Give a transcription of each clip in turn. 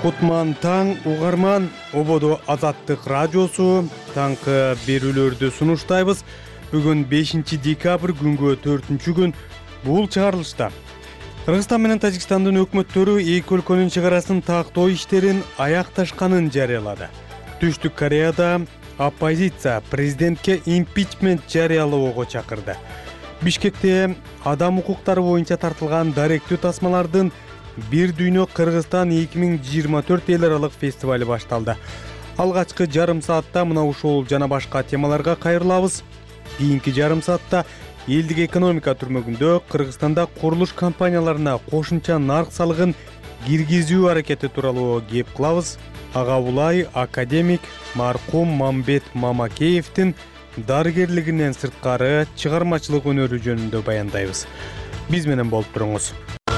Кутман таң угарман ободо Азаттык радиосу таңкы берүүлөрдү сунуштайбыз. Бүгүн 5 декабрь күнгө 4 күн. Бул чыгарылышта Кыргызстан менен Тажикстандын өкмөттөрү эки өлкөнүн чегарасын тактоо иштерин аякташканын жарыялады. Түштүк Кореяда оппозиция президентке импичмент жарыялоого чакырды. Бишкекте адам укуктары боюнча тартылган даректүү тасмалардын Бир дүйнө Кыргызстан 2024 эл аралык фестивали башталды. Алгачкы жарым саатта мына ушул жана башка темаларга кайрылабыз. Кийинки жарым саатта элдик экономика түрмөгүндө Кыргызстанда курулуш компанияларына кошумча нарк салыгын киргизүү аракети тууралуу кеп кылабыз. Ага улай академик маркум Мамбет Мамакеевдин дарыгерлигинен сырткары чыгармачылык өнөрү жөнүндө баяндайбыз. Биз менен болуп туруңуз.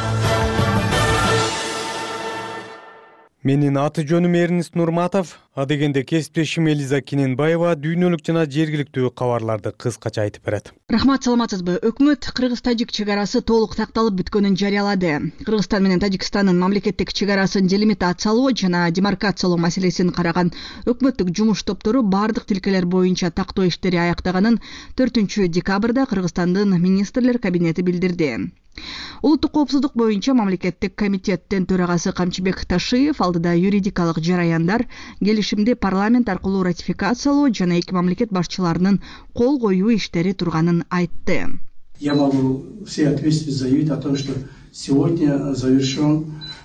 Менин аты жөнүм Эрнис Нурматов, адегенде кесиптешим Элиза Киненбаева дүйнөлүк жана жергиликтүү кабарларды кыскача айтып берет. Рахмат, саламатсызбы? Өкмөт Кыргыз-Тажик чегарасы толук такталып бүткөнүн жарыялады. Кыргызстан менен Тажикстандын мамлекеттик чегарасын делимитациялоо жана демаркациялоо маселесин караган өкмөттүк жумуш топтору бардык тилкелер боюнча тактоо иштери аяктаганын 4 декабрда Кыргызстандын министрлер кабинети билдирди. Улуттук коопсуздук боюнча мамлекеттик комитеттин төрагасы Камчыбек Ташиев алдыда юридикалык жараяндар келишимди парламент аркылуу ратификациялоо жана эки мамлекет башчыларынын кол коюу иштери турганын айтты. Я могу всей ответственностью заявить о том, что сегодня завершен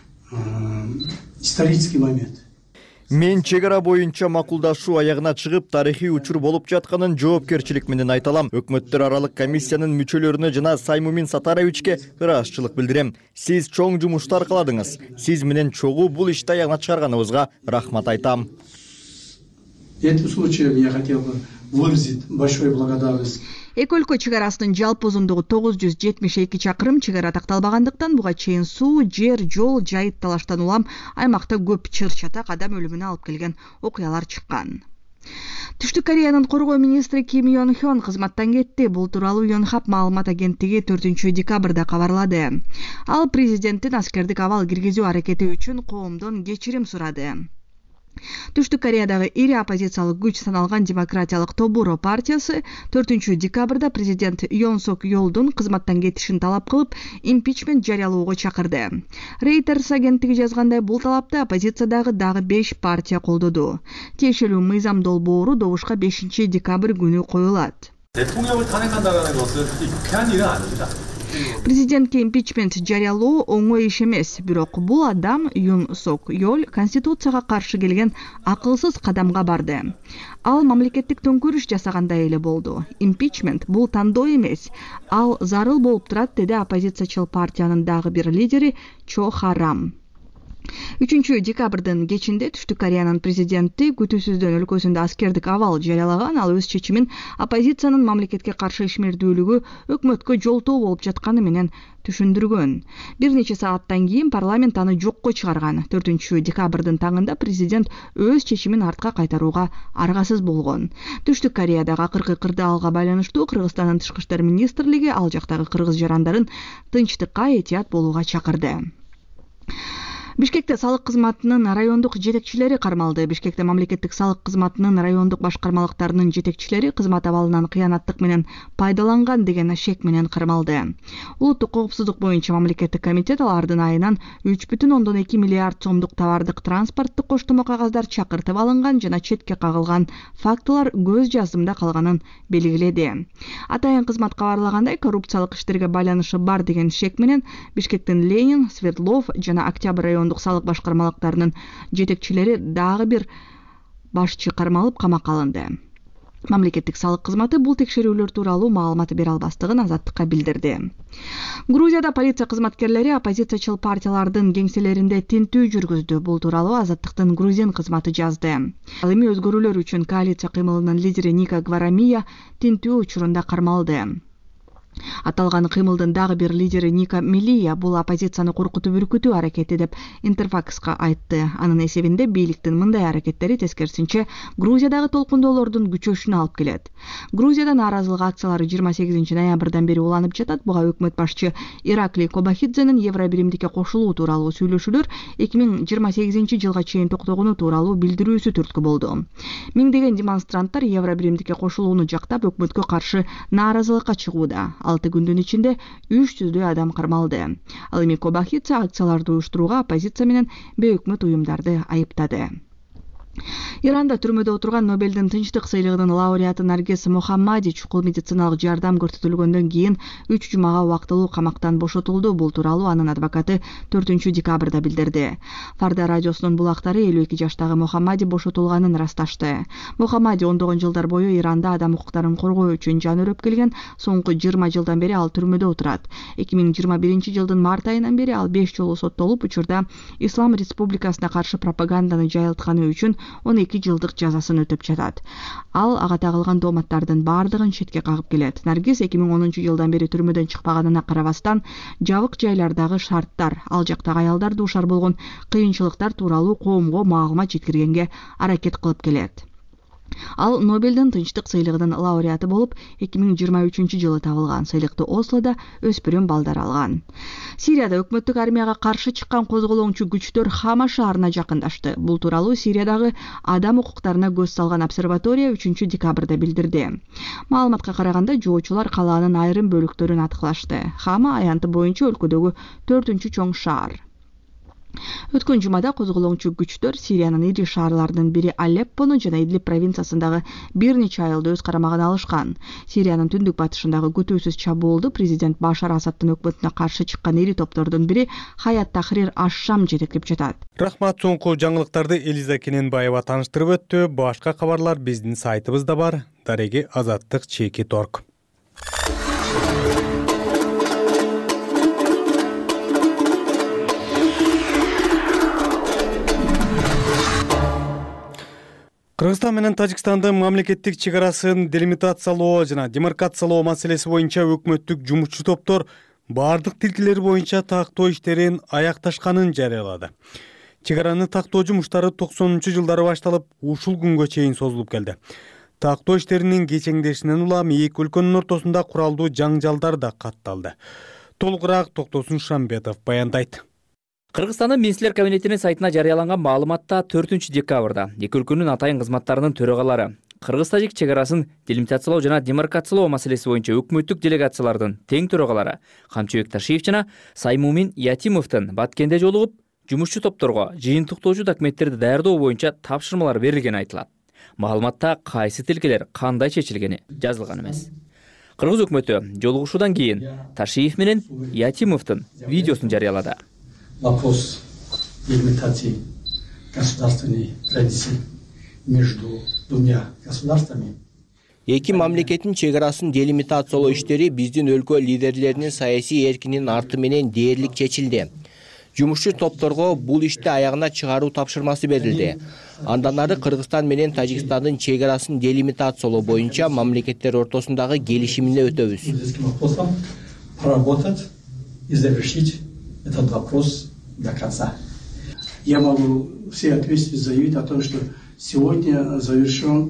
исторический момент. Мен чегара боюнча макулдашуу аягына чыгып, тарыхый учур болуп жатканын жоопкерчилик менен айталам. Өкмөттөр аралык комиссиянын мүчөлөрүнө жана Саймумин Сатаровичке ыраазычылык билдирем. Сиз чоң жумуштар кыладыңыз. Сиз менен чогуу бул ишти аягына чыгарганыбызга рахмат айтам. Этим случаем я хотел бы выразить большую благодарность. Эки өлкө чегарасынын жалпы узундугу 972 чакырым, чегара такталбагандыктан буга чейин суу, жер, жол, жайыт талаштан улам аймакта көп чыр-чатак адам өлүмүнө алып келген окуялар чыккан. Түштүк Кореянын коргоо министри Ким Йон Хён кызматтан кетти. Бул тууралуу Yonhap маалымат агенттиги 4 декабрда кабарлады. Ал президенттин аскердик абал киргизүү аракети үчүн коомдон кечирим сурады. Түштүк Кореядагы ири оппозициялык күч саналган демократиялык Тобуро партиясы 4 декабрда президент Йон Сок Йолдун кызматтан кетишин талап кылып, импичмент жарыялоого чакырды. Reuters агенттиги жазгандай, бул талапты оппозициядагы дагы 5 партия колдоду. Тиешелүү мыйзам долбоору добушка 5 декабрь күнү коюлат. 대통령을 탄핵한다는 것은 유쾌한 일은 아닙니다. Президентке импичмент жарыялоо оңой иш эмес, бирок бул адам Юн Сок Йол конституцияга каршы келген акылсыз кадамга барды. Ал мамлекеттик төңкөрүш жасагандай эле болду. Импичмент бул тандоо эмес, ал зарыл болуп турат, деди оппозициячыл партиянын дагы бир лидери Чо Харам. 3 декабрдын кечинде Түштүк Кореянын президенти күтүүсүздөн өлкөсүндө аскердик абал жарыялаган. Ал өз чечимин оппозициянын мамлекетке каршы ишмердүүлүгү өкмөткө жолтоо болуп жатканы менен түшүндүргөн. Бир нече сааттан кийин парламент аны жокко чыгарган. 4 декабрдын таңында президент өз чечимин артка кайтарууга аргасыз болгон. Түштүк Кореядагы акыркы кырдаалга байланыштуу Кыргызстандын тышкы иштер министрлиги ал жактагы кыргыз жарандарын тынчтыкка, этият болууга чакырды. Бишкекте салык кызматынын райондук жетекчилери кармалды. Бишкекте мамлекеттик салык кызматынын райондук башкармалыктарынын жетекчилери кызмат абалынан кыянаттык менен пайдаланган деген шек менен кармалды. Улуттук коопсуздук боюнча мамлекеттик комитет алардын айынан 3,2 миллиард сомдук товардык транспорттук коштомо кагаздар чакыртып алынган жана четке кагылган фактылар көз жаздымда калганын белгиледи. Атайын кызмат кабарлагандай, коррупциялык иштерге байланышы бар деген шек менен Бишкектин Ленин, Свердлов жана Октябрь райондук салык башкармалыктарынын жетекчилери дагы бир башчы кармалып камакка алынды. Мамлекеттик салык кызматы бул текшерүүлөр тууралуу маалымат бере албастыгын Азаттыкка билдирди. Грузияда полиция кызматкерлери оппозициячыл партиялардын кеңселеринде тинтүү жүргүздү. Бул тууралуу Азаттыктын грузин кызматы жазды. Ал эми өзгөрүүлөр үчүн коалиция кыймылынын лидери Ника Гварамия тинтүү учурунда кармалды. Аталган кыймылдын дагы бир лидери Ника Мелия бул оппозицияны коркутуп үркүтүү аракети деп Интерфакска айтты. Анын эсебинде бийликтин мындай аракеттери тескерисинче Грузиядагы толкундоолордун күчөшүнө алып келет. Грузияда нааразылык акциялары 28 ноябрдан бери уланып жатат. Буга өкмөт башчы Ираклий Кобахидзенин Евробиримдикке кошулуу тууралуу сүйлөшүүлөр 2028 жылга чейин токтогону тууралуу билдирүүсү түрткү болду. Миңдеген демонстранттар Евробиримдикке кошулууну жактап өкмөткө каршы нааразылыкка чыгууда. 6 күндүн ичинде 300 адам кармалды. Ал эми Кобахидзе акцияларды уюштурууга оппозиция менен бейөкмөт уюмдарды айыптады. Иранда түрмөдө отурган Нобелдин тынчтык сыйлыгынын лауреаты Наргиз Мохаммади чукул медициналык жардам көрсөтүлгөндөн кийин 3 жумага убактылуу камактан бошотулду. Бул тууралуу анын адвокаты 4 декабрда билдирди. Фарда радиосунун булактары 52 жаштагы Мохаммади бошотулганын ырасташты. Мохаммади ондогон жылдар бою Иранда адам укуктарын коргоо үчүн жан өрөп келген. Соңку 20 жылдан бери ал түрмөдө отурат. 2021 жылдын март айынан бери ал 5 жолу соттолуп, учурда Ислам Республикасына каршы пропаганданы жайылтканы үчүн 12 жылдык жазасын өтөп жатат. Ал ага тагылган дооматтардын бардыгын четке кагып келет. Наргиз 2010 жылдан бери түрмөдөн чыкпаганына карабастан, жабык жайлардагы шарттар, ал жактагы аялдар дуушар болгон кыйынчылыктар тууралуу коомго маалымат жеткиргенге аракет кылып келет. Ал Нобелдин тынчтык сыйлыгынын лауреаты болуп, 2023 жылы табылган. Сыйлыкты Ослода өспүрүм балдар алган. Сирияда өкмөттүк армияга каршы чыккан козголоңчу күчтөр Хама шаарына жакындашты. Бул тууралуу Сириядагы адам укуктарына көз салган обсерватория 3 декабрда билдирди. Маалыматка караганда, жоочулар калаанын айрым бөлүктөрүн аткылашты. Хама аянты боюнча өлкөдөгү 4-чү чоң шаар. Өткөн жумада козголоңчу күчтөр Сириянын ири шаарларынын бири Алеппону жана Идлиб провинциясындагы бир нече айылды өз карамагына алышкан. Сириянын түндүк батышындагы күтүүсүз чабуулду президент Башар Асадтын өкмөтүнө каршы чыккан ири топтордун бири Хаят Тахрир аш-Шам жетектеп жатат. Рахмат, соңку жаңылыктарды Элиза Кененбаева тааныштырып өттү. Башка кабарлар биздин сайтыбызда бар. Дареги Азаттык /org. Кыргызстан менен Тажикстандын мамлекеттик чек арасын делимитациялоо жана демаркациялоо маселеси боюнча өкмөттүк жумушчу топтор бардык тилкелер боюнча тактоо иштерин аякташканын жарыялады. Чек араны тактоо жумуштары 90-жылдары башталып, ушул күнгө чейин созулуп келди. Тактоо иштеринин кечеңдешинен улам эки өлкөнүн ортосунда куралдуу жаңжалдар да катталды. Толугураак Токтосун Шамбетов баяндайт. Кыргызстандын Министрлер кабинетинин сайтына жарыяланган маалыматта 4 декабрда эки өлкөнүн атайын кызматтарынын төрагалары Кыргыз-Тажик чек арасын делимитациялоо жана демаркациялоо маселеси боюнча өкмөттүк делегациялардын тең төрагалары Камчыбек Ташиев жана Саймумин Ятимовдун Баткенде жолугуп, жумушчу топторго жыйынтыктоочу документтерди даярдоо боюнча тапшырмалар берилгени айтылат. Маалыматта кайсы тилкелер кандай чечилгени жазылган эмес. Кыргыз өкмөтү жолугушуудан кийин Ташиев менен Ятимовдун видеосун жарыялады. Вопрос делимитации государственной границы между двумя государствами. Эки мамлекеттин чек арасын делимитациялоо иштери биздин өлкө лидерлеринин саясий эркинин арты менен дээрлик чечилди. Жумушчу топторго бул ишти аягына чыгаруу тапшырмасы берилди. Андан ары Кыргызстан менен Тажикстандын чек арасын делимитациялоо боюнча мамлекеттер ортосундагы келишимине өтөбүз. Поработать и завершить этот вопрос до конца. Я могу всей ответственностью заявить о том, что сегодня завершен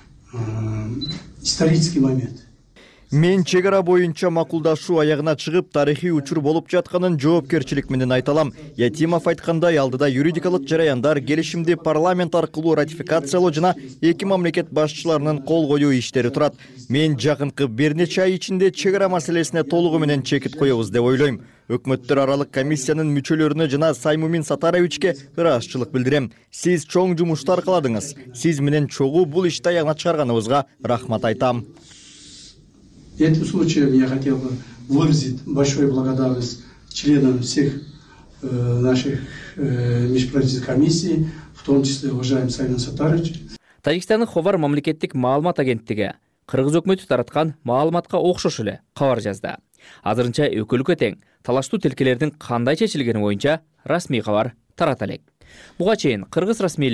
исторический момент. Мен чек ара боюнча макулдашуу аягына чыгып, тарыхый учур болуп жатканын жоопкерчилик менен айталам. Ятимов айткандай, алдыда юридикалык жараяндар, келишимди парламент аркылуу ратификациялоо жана эки мамлекет башчыларынын кол коюу иштери турат. Мен жакынкы бир нече ай ичинде чек ара маселесине толугу менен чекит коебуз деп ойлойм. Өкмөттөр аралык комиссиянын мүчөлөрүнө жана Саймумин Сатаровичке ырашчылык билдирем. Сиз чоң жумуштар кыладыңыз. Сиз менен чогуу бул ишти аягына чыгарганыбызга рахмат айтам. Этим случаем я хотел бы выразить большую благодарность членам всех наших межправительственных комиссий, в том числе уважаемый Саймун Сатарович. Тажикстандын Ховар мамлекеттик маалымат агенттиги Кыргыз өкмөтү тараткан маалыматка окшош эле кабар жазды. Азырынча өкүлгө тең талаштуу тилкелердин кандай чечилгени боюнча расмий кабар тарата элек. Буга чейин Кыргыз расмийлери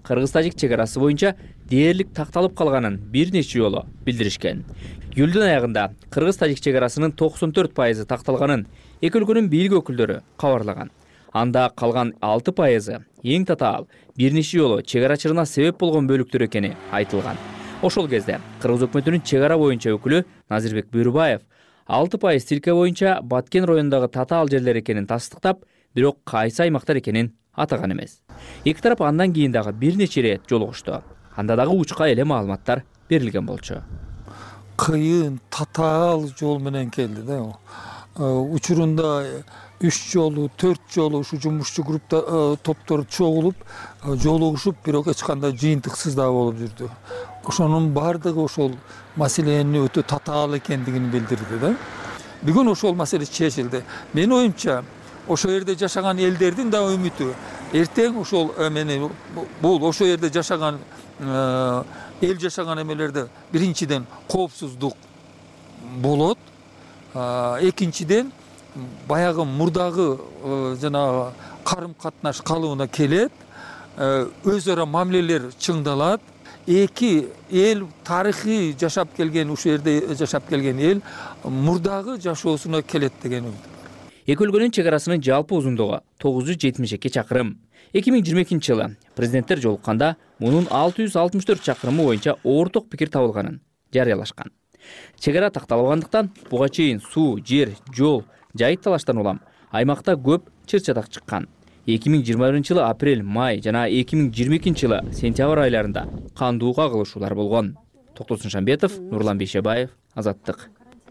кыргыз-тажик чек арасы боюнча дээрлик такталып калганын бир нече жолу билдиришкен. Июлдун аягында кыргыз-тажик чек арасынын 94% такталганын эки өлкөнүн бийлик өкүлдөрү кабарлаган. Анда калган 6% эң татаал бир нече жолу чек арачылыгына себеп болгон бөлүктөр экени айтылган. Ошол кезде кыргыз өкмөтүнүн чек ара боюнча өкүлү Назирбек Бүйрүбаев 6% тилке боюнча Баткен районундагы татаал жерлер экенин тастыктап, бирок кайсы аймактар экенин атаган эмес. Эки тарап андан кийин дагы бир нече ирет жолугушту. Анда дагы учка эле маалыматтар берилген болчу. Кыйын татаал жол менен келди да. Учурунда 3 жолу, 4 жолу ушу жумушчу группа топтор чогулуп, жолугушуп, бирок эч кандай жыйынтыксыз да болуп жүрдү. Ошонун бардыгы ошол маселенин өтө татаал экендигин билдирди да. Бүгүн ошол маселе чечилди. Менин оюмча, ошол жерде жашаган элдердин да үмүтү эртең ошол бул ошол жерде жашаган эл жашаган эмелерде биринчиден коопсуздук болот. Экинчиден баягы мурдагы жанагы карым-катнаш калыбына келет. Өз ара мамилелер чыңдалат. Эки эл тарыхый жашап келген, ушул жерде жашап келген эл мурдагы жашоосуна келет деген үмүт. Эки өлкөнүн чек арасынын жалпы узундугу 972 чакырым. 2022-жылы президенттер жолукканда мунун 664 чакырымы боюнча орток пикир табылганын жарыялашкан. Чек ара такталбагандыктан буга чейин суу, жер, жол, жайыт талаштан улам аймакта көп чыр-чатак чыккан. 2021-жылы апрель, май жана 2022-жылы сентябрь айларында кандуу кагылышуулар болгон. Токтосун Шамбетов, Нурлан Бейшебаев, Азаттык.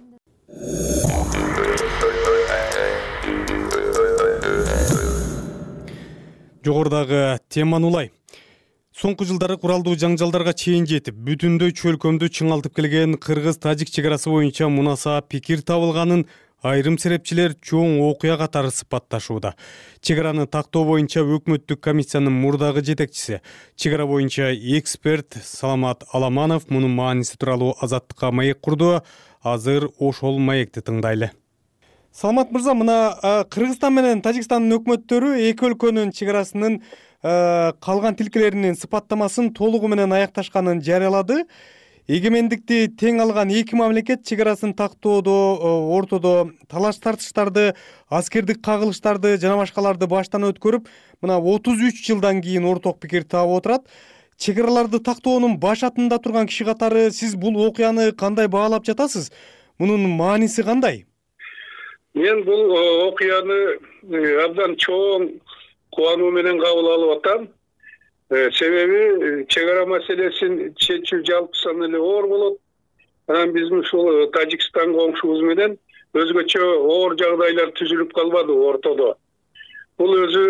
Жогорудагы теманы улай. Соңку жылдары куралдуу жаңжалдарга чейин жетип, бүтүндөй чөлкөмдү чыңалтып келген кыргыз-тажик чек арасы боюнча мунаса пикир табылганын айрым серепчилер чоң окуя катары сыпатташууда. Чек араны тактоо боюнча өкмөттүк комиссиянын мурдагы жетекчиси, чек ара боюнча эксперт Саламат Аламанов мунун мааниси тууралуу Азаттыкка маек курду. Азыр ошол маекти тыңдайлы. Саламат мырза, мына Кыргызстан менен Тажикстандын өкмөттөрү эки өлкөнүн чек арасынын калган тилкелеринин сыпаттамасын толугу менен аякташканын жарыялады. Эгемендикти тең алган эки мамлекет чек арасын тактоодо ортодо талаш тартыштарды, аскердик кагылыштарды жана башкаларды баштан өткөрүп, мына 33 жылдан кийин орток пикир таап отурат. Чек араларды тактоонун баш атында турган киши катары сиз бул окуяны кандай баалап жатасыз? Мунун мааниси кандай? Мен бул окуяны абдан чоң кубануу менен кабыл алып атам. Себеби чек ара маселесин чечүү жалпысынан эле оор болот. Анан биздин ушул Тажикстан коңшубуз менен өзгөчө оор жагдайлар түзүлүп калбады ортодо. Бул өзү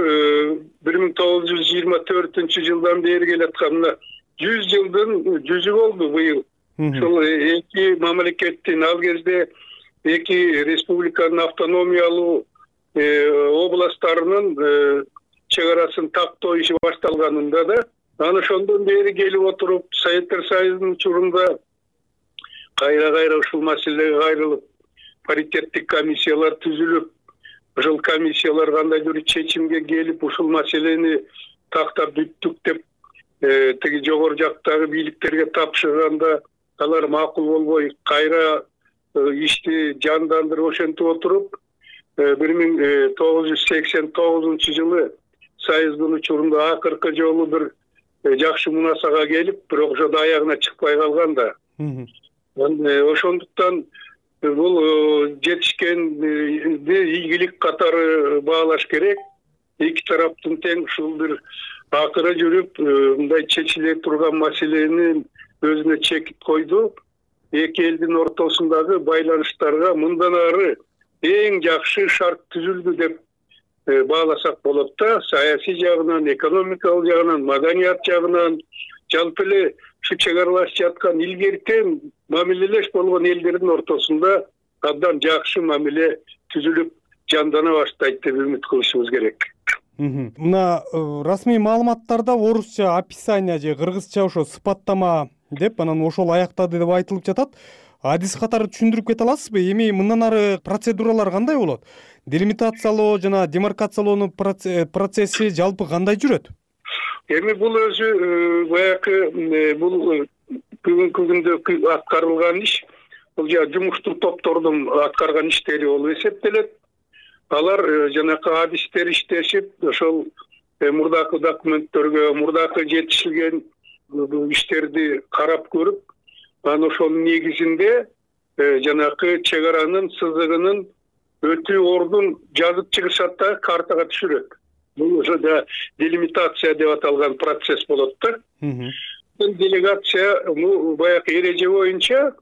1924-жылдан бери келаткан 100 жылдын жүзү болду быйыл. Ушул эки мамлекеттин ал кезде эки республиканын автономиялуу областтарынын чек арасын тактоо иши башталганында да, анан ошондон бери келип отуруп, Советтер Союзунун учурунда кайра ушул маселеге кайрылып, паритеттик комиссиялар түзүлүп, ушул комиссиялар кандайдыр чечимге келип, ушул маселени тактап бүттүк деп тиги жогору жактагы бийликтерге тапшырганда, алар макул болбой, кайра ишти жандандырып ошентип отуруп, 1989-жылы Союздун учурунда акыркы жолу бир жакшы мунасага келип, бирок ошо аягына чыкпай калган да. Ошондуктан бул жетишкенди ийгилик катары баалаш керек. Эки тараптын тең ушул бир акыры жүрүп, мындай чечиле турган маселени өзүнө чекит койду. Эки элдин ортосундагы байланыштарга мындан ары эң жакшы шарт түзүлдү деп бааласак болот да. Саясий жагынан, экономикалык жагынан, маданият жагынан, жалпы эле ушу чек аралашып жаткан илгертен мамилелеш болгон элдердин ортосунда абдан жакшы мамиле түзүлүп жандана баштайт деп үмүт кылышыбыз керек. Мына расмий маалыматтарда орусча описание же кыргызча ошо сыпаттама деп, анан ошол аяктады деп айтылып жатат. Адис катары түшүндүрүп кете аласызбы? Эми мындан ары процедуралар кандай болот? Делимитациялоо жана демаркациялоонун процесси жалпы кандай жүрөт? Эми бул өзү баягы бул бүгүнкү күндө аткарылган иш, бул жумуштук топтордун аткарган иштери болуп эсептелет. Алар жанакы адистер иштешип, ошол мурдакы документтерге, мурдакы жетишилген иштерди карап көрүп, анан ошонун негизинде жанакы чек аранын сызыгынын өтүү ордун жазып чыгышат да картага түшүрөт. Бул ошо делимитация деп аталган процесс болот да. Делегация баягы эреже боюнча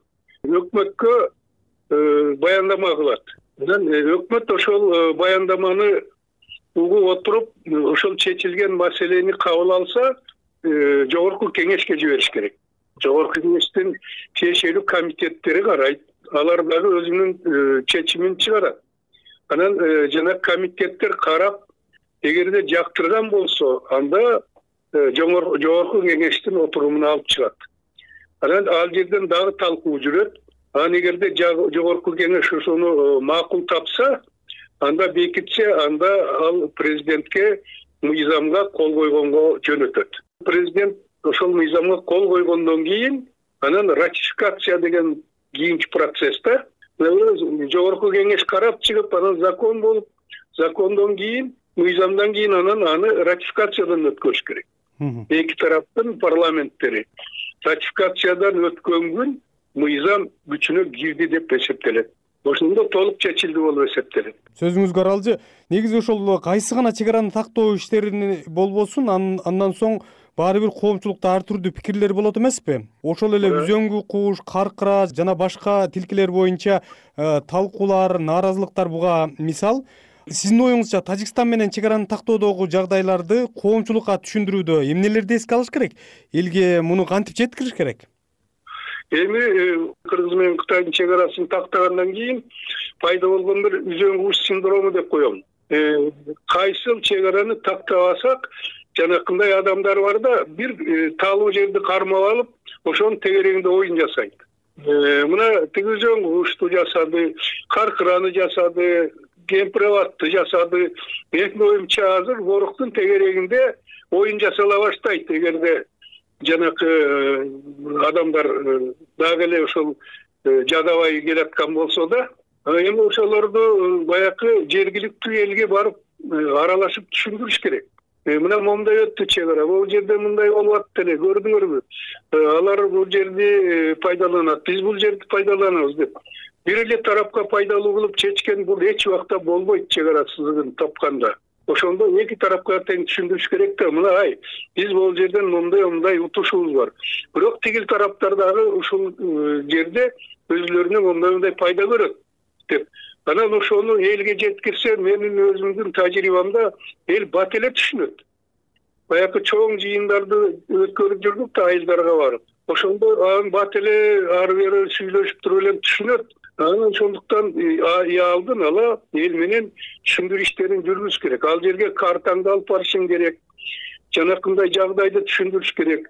өкмөткө баяндама кылат. Анан өкмөт ошол баяндаманы угуп отуруп, ошол чечилген маселени кабыл алса, жогорку кеңешке жибериш керек. Жогорку кеңештин тиешелүү комитеттери карайт. Алар дагы өзүнүн чечимин чыгарат. Анан жана комитеттер карап, эгерде жактырган болсо, анда жогорку кеңештин отурумуна алып чыгат. Анан ал жерден дагы талкуу жүрөт. Анан эгерде жогорку кеңеш ошону макул тапса, анда бекитсе, анда ал президентке мыйзамга кол койгонго жөнөтөт. Президент ошол мыйзамга кол койгондон кийин, анан ратификация деген кийинки процесста жогорку кеңеш карап чыгып, анан закон болуп, закондон кийин, мыйзамдан кийин анан аны ратификациядан өткөрүш керек. Эки тараптын парламенттери ратификациядан өткөн күн мыйзам күчүнө кирди деп эсептелет. Ошондо толук чечилди болуп эсептелет. Сөзүңүзгө аралжы, негизи ошол кайсы гана чек араны тактоо иштерин болбосун, андан соң баары бир коомчулукта ар түрдүү пикирлер болот эмеспи? Ошол эле үзөңгү куш, каркыра жана башка тилкелер боюнча талкуулар, нааразылыктар буга мисал. Сиздин оюңузча Тажикстан менен чек араны тактоодогу жагдайларды коомчулукка түшүндүрүүдө эмнелерди эске алыш керек? Элге муну кантип жеткириш керек? Эми Кыргыз менен Кытайдын чек арасын тактагандан кийин пайда болгон бир үзөң куш синдрому деп коем. Кайсыл чек араны тактабасак, жанакындай адамдар бар да, бир талуу жерди кармап алып, ошонун тегерегинде оюн жасайт. Мына тиги үзөң кушту жасады, каркыраны жасады, кемпирабатты жасады. Менин оюмча азыр воруктун тегерегинде оюн жасала баштайт. Эгерде жанакы адамдар дагы эле ошол жадабай келаткан болсо да, эми ошолорду баягы жергиликтүү элге барып аралашып түшүндүрүш керек. Мына момундай өттү чек ара, бул жерде мындай болуп атты эле, көрдүңөрбү? Алар бул жерди пайдаланат, биз бул жерди пайдаланабыз деп. Бир эле тарапка пайдалуу кылып чечкен бул эч убакта болбойт чек ара сызыгын тапканда. Ошондо эки тарапка тең түшүндүрүш керек да, мына биз бул жерден мындай утушубуз бар. Бирок тигил тараптар дагы ушул жерде өзүлөрүнө мындай пайда көрөт деп. Анан ошону элге жеткирсе, менин өзүмдүн тажрыйбамда эл бат эле түшүнөт. Баягы чоң жыйындарды өткөрүп жүрдүк да айылдарга барып. Ошондо анан бат эле ары бери сүйлөшүп туруп эле түшүнөт. Анан ошондуктан алдын ала эл менен түшүндүрүү иштерин жүргүзүш керек. Ал жерге картаңды алып барышың керек. Жанакындай жагдайды түшүндүрүш керек.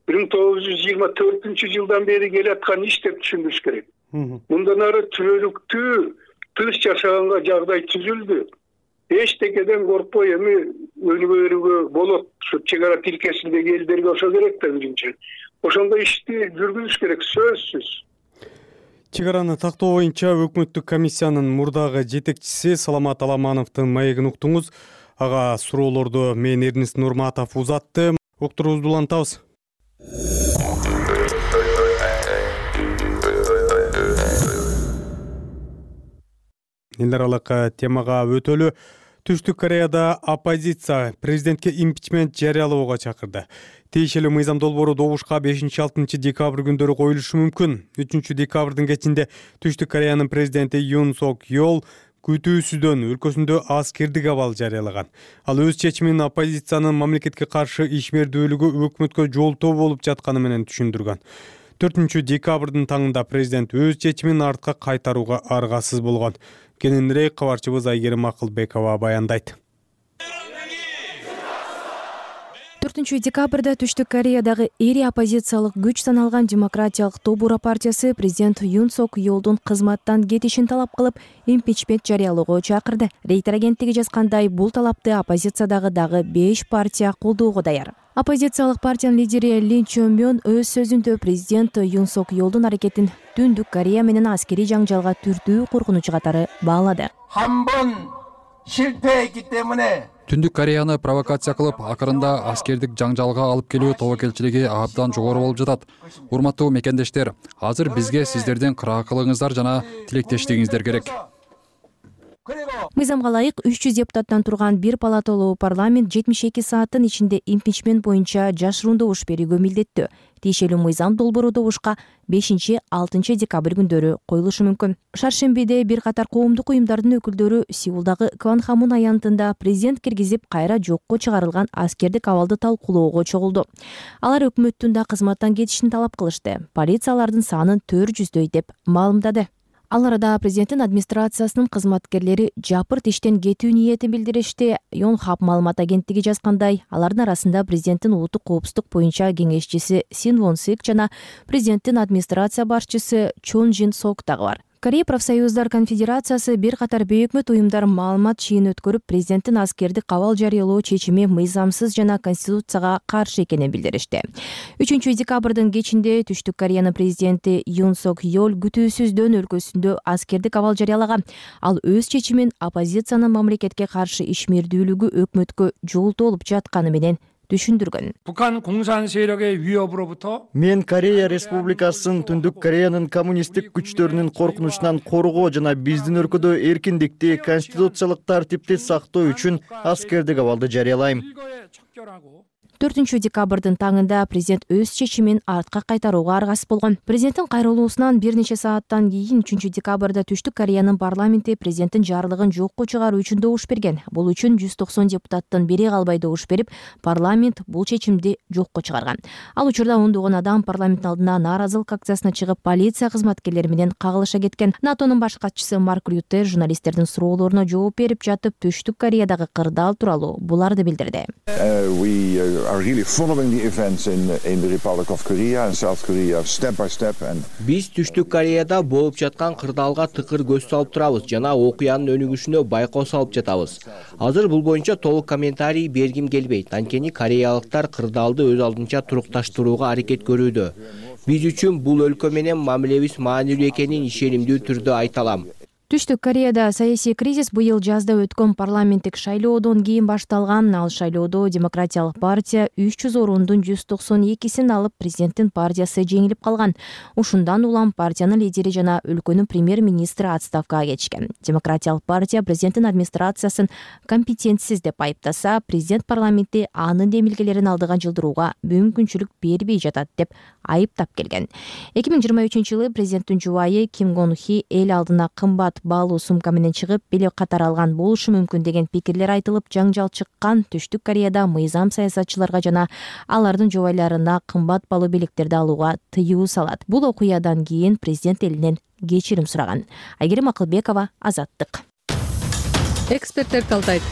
1924-жылдан бери келаткан иш деп түшүндүрүш керек. Мындан ары түбөлүктүү тыныч жашаганга жагдай түзүлдү. Эчтекеден коркпой эми өнүгө берүүгө болот. Ушу чек ара тилкесиндеги элдерге ошо керек да биринчи. Ошондо ишти жүргүзүш керек, сөзсүз. Чек араны тактоо боюнча өкмөттүк комиссиянын мурдагы жетекчиси Саламат Аламановдун маегин уктуңуз. Ага суроолорду мен Эрнест Нурматов узатты. Уктуруубузду улантабыз. Эл аралык темага өтөлү. Түштүк Кореяда оппозиция президентке импичмент жарыялоого чакырды. Тиешелүү мыйзам долбоору добушка 5-6 декабрь күндөрү коюлушу мүмкүн. 3 декабрдын кечинде Түштүк Кореянын президенти Юн Сок Йол күтүүсүздөн өлкөсүндө аскердик абал жарыялаган. Ал өз чечимин оппозициянын мамлекетке каршы ишмердүүлүгү өкмөткө жолтоо болуп жатканы менен түшүндүргөн. 4 декабрдын таңында президент өз чечимин артка кайтарууга аргасыз болгон. Кененирээк кабарчыбыз Айгерим Акылбекова баяндайт. 4 декабрда Түштүк Кореядагы эри оппозициялык күч саналган Демократиялык Тобура партиясы президент Юн Сок Йолдун кызматтан кетишин талап кылып, импичмент жарыялоого чакырды. Рейтер агенттиги жазгандай, бул талапты оппозициядагы дагы 5 партия колдоого даяр. Оппозициялык партиянын лидери Лин Чонмён өз сөзүндө президент Юн Сок Йолдун аракетин Түндүк Корея менен аскерий жаңжалга түрдүү коркунуч катары баалады. Түндүк Кореяны провокация кылып, акырында аскердик жаңжалга алып келүү тобокелчилиги абдан жогору болуп жатат. Урматтуу мекендештер, азыр бизге сиздердин кыраакылыгыңыздар жана тилектештигиңиздер керек. Мыйзамга ылайык 300 депутаттан турган бир палаталуу парламент 72 сааттын ичинде импичмент боюнча жашыруун добуш берүүгө милдеттүү. Тиешелүү мыйзам долбоору добушка 5-6 декабрь күндөрү коюлушу мүмкүн. Шаршембиде бир катар коомдук уюмдардын өкүлдөрү Сеулдагы Кванхамун аянтында президент киргизип кайра жокко чыгарылган аскердик абалды талкуулоого чогулду. Алар өкмөттүн да кызматтан кетишин талап кылышты. Полиция алардын санын 400дөй деп маалымдады. Ал арада президенттин администрациясынын кызматкерлери жапырт иштен кетүү ниетин билдиришти. Yonhap маалымат агенттиги жазгандай, алардын арасында президенттин улуттук коопсуздук боюнча кеңешчиси Син Вон Сик жана президенттин администрация башчысы Чон Жин Сок дагы бар. Корея профсоюздар конфедерациясы бир катар бейөкмөт уюмдар маалымат чыйын өткөрүп, президенттин аскердик кабал жарыялоо чечими мыйзамсыз жана конституцияга каршы экенин билдиришти. 3 декабрдын кечинде Түштүк Кореянын президенти Юн Сок Йол күтүүсүздөн өлкөсүндө аскердик кабал жарыялаган. Ал өз чечимин оппозициянын мамлекетке каршы ишмердүүлүгү өкмөткө жолтоо болуп жатканы менен түшүндүргөн. Мен Корея Республикасынын Түндүк Кореянын коммунисттик күчтөрүнүн коркунучунан коргоо жана биздин өлкөдө эркиндикти, конституциялык тартипти сактоо үчүн аскердик абалды жарыялайм. 4 декабрдын таңында президент өз чечимин артка кайтарууга аргасыз болгон. Президенттин кайрылуусунан бир нече сааттан кийин 3 декабрда Түштүк Кореянын парламенти президенттин жарлыгын жокко чыгаруу үчүн добуш берген. Бул үчүн 190 депутаттын бири калбай добуш берип, парламент бул чечимди жокко чыгарган. Ал учурда ондогон адам парламенттин алдына нааразылык акциясына чыгып, полиция кызматкерлери менен кагылыша кеткен. НАТОнун баш катчысы Марк Рютте журналисттердин суроолоруна жооп берип жатып, Түштүк Кореядагы кырдаал тууралуу буларды билдирди. Биз Түштүк Кореяда болуп жаткан кырдаалга тыкыр көз салып турабыз жана окуянын өнүгүшүнө байкоо салып жатабыз. Азыр бул боюнча толук комментарий бергим келбейт. Анткени кореялыктар кырдаалды өз алдынча турукташтырууга аракет көрүүдө. Биз үчүн бул өлкө менен мамилебиз маанилүү экенин ишенимдүү түрдө айта алам. Түштүк Кореяда саясий кризис быйыл жазда өткөн парламенттик шайлоодон кийин башталган. Ал шайлоодо Демократиялык партия 300 орундун 192-син алып, президенттин партиясы жеңилип калган. Ушундан улам партиянын лидери жана өлкөнүн премьер-министри отставкага кетишкен. Демократиялык партия президенттин администрациясын компетентсиз деп айыптаса, президент парламентти анын демилгелерин алдыга жылдырууга мүмкүнчүлүк бербей жатат деп айыптап келген. 2023-жылы президенттин жубайы Ким Гон Хи эл алдына кымбат баалуу сумка менен чыгып, билек катар алган болушу мүмкүн деген пикирлер айтылып, жаңжал чыккан. Түштүк Кореяда мыйзам саясатчыларга жана алардын жубайларына кымбат баалуу билектерди алууга тыюу салат. Бул окуядан кийин президент элинен кечирим сураган. Айгерим Акылбекова, Азаттык. Эксперттер талдайт.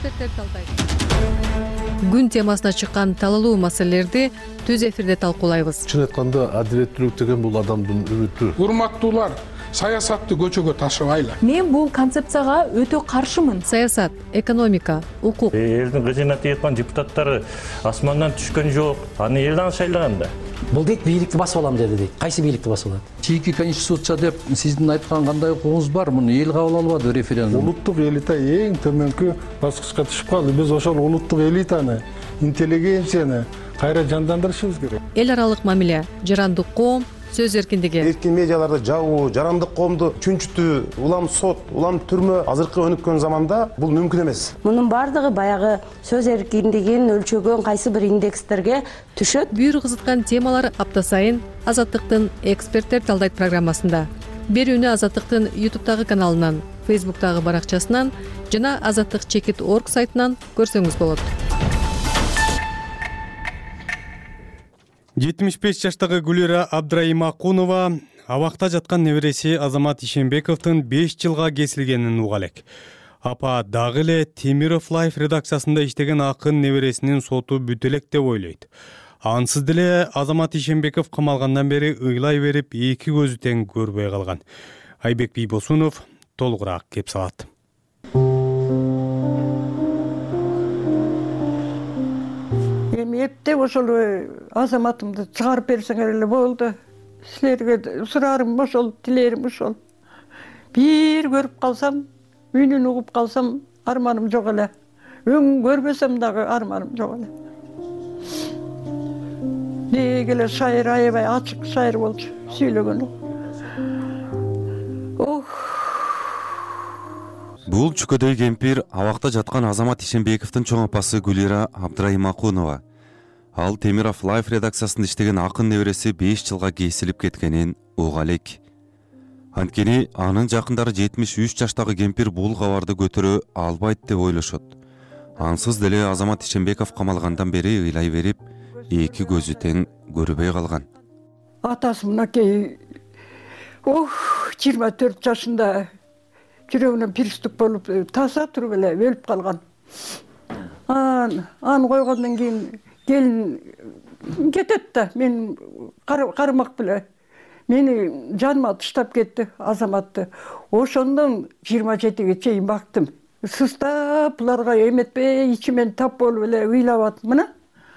Күн темасына чыккан талалуу маселелерди түз эфирде талкуулайбыз. Чын айтканда, адилеттүүлүк деген бул адамдын үмүтү. Урматтуулар, саясатты көчөгө ташыбайлы. Мен бул концепцияга өтө каршымын. Саясат, экономика, укук. Элдин кызына тийган депутаттары асмандан түшкөн жок. Аны элден шайлаган да. Бул дейт бийликти басып алам деди дейт. Кайсы бийликти басып алат? Чийки конституция деп сиздин айткан кандай укугуңуз бар? Муну эл кабыл албады референдум. Улуттук элита эң төмөнкү баскычка түшүп калды. Биз ошол улуттук элитаны, интеллигенцияны кайра жандандырышыбыз керек. Эл аралык мамиле, жарандык коом, сөз эркиндиги. Эркин медиаларды жабуу, жарандык коомду чүнчүтүү, улам сот, улам түрмө азыркы өнүккөн заманда бул мүмкүн эмес. Мунун бардыгы баягы сөз эркиндигин өлчөгөн кайсы бир индекстерге түшөт. Бүйүр кызыткан темалар апта сайын Азаттыктын эксперттер талдайт программасында. Берүүнү Азаттыктын YouTube'дагы каналынан, Facebook'тагы баракчасынан жана azattik.org сайтынан көрсөңүз болот. 75 жаштагы Гүлира Абдрайымакунова абакта жаткан небереси Азамат Ишенбековдун 5 жылга кесилгенин уга элек. Апа дагы эле Темиров Life редакциясында иштеген акын небересинин соту бүтө элек деп ойлойт. Ансыз деле Азамат Ишенбеков камалгандан бери ыйлай берип, эки көзү тең көрбөй калган. Айбек Бийбосунов толугураак кеп салат. эптеп ошол азаматымды чыгарып берсеңер эле болду. Силерге сурарым ошол, тилерим ошол. Бир көрүп калсам, үнүн угуп калсам, арманым жок эле. Өң көрбөсөм дагы арманым жок эле. Эле шайыр аябай ачык шайыр болчу сүйлөгөнү. Бул чүкөдөй кемпир абакта жаткан Азамат Ишенбековдун чоң апасы Гүлира Абдрайымакунова. Ал Темиров Лайф редакциясында иштеген акын небереси 5 жылга кесилип кеткенин уга элек. Анткени анын жакындары 73 жаштагы кемпир бул кабарды көтөрө албайт деп ойлошот. Ансыз деле Азамат Ишенбеков камалгандан бери ыйлай берип, эки көзү тең көрбөй калган. Атасы мынакей 24 жашында жүрөгүнөн приступ болуп таза туруп эле өлүп калган. Аны койгондон кийин келин кетет да, мен кармак беле. Мени жаныма таштап кетти Азаматты. Ошондон 27-ге чейин бактым. Сыстап буларга эметпей ичимен тап болуп эле ыйлап атам мына.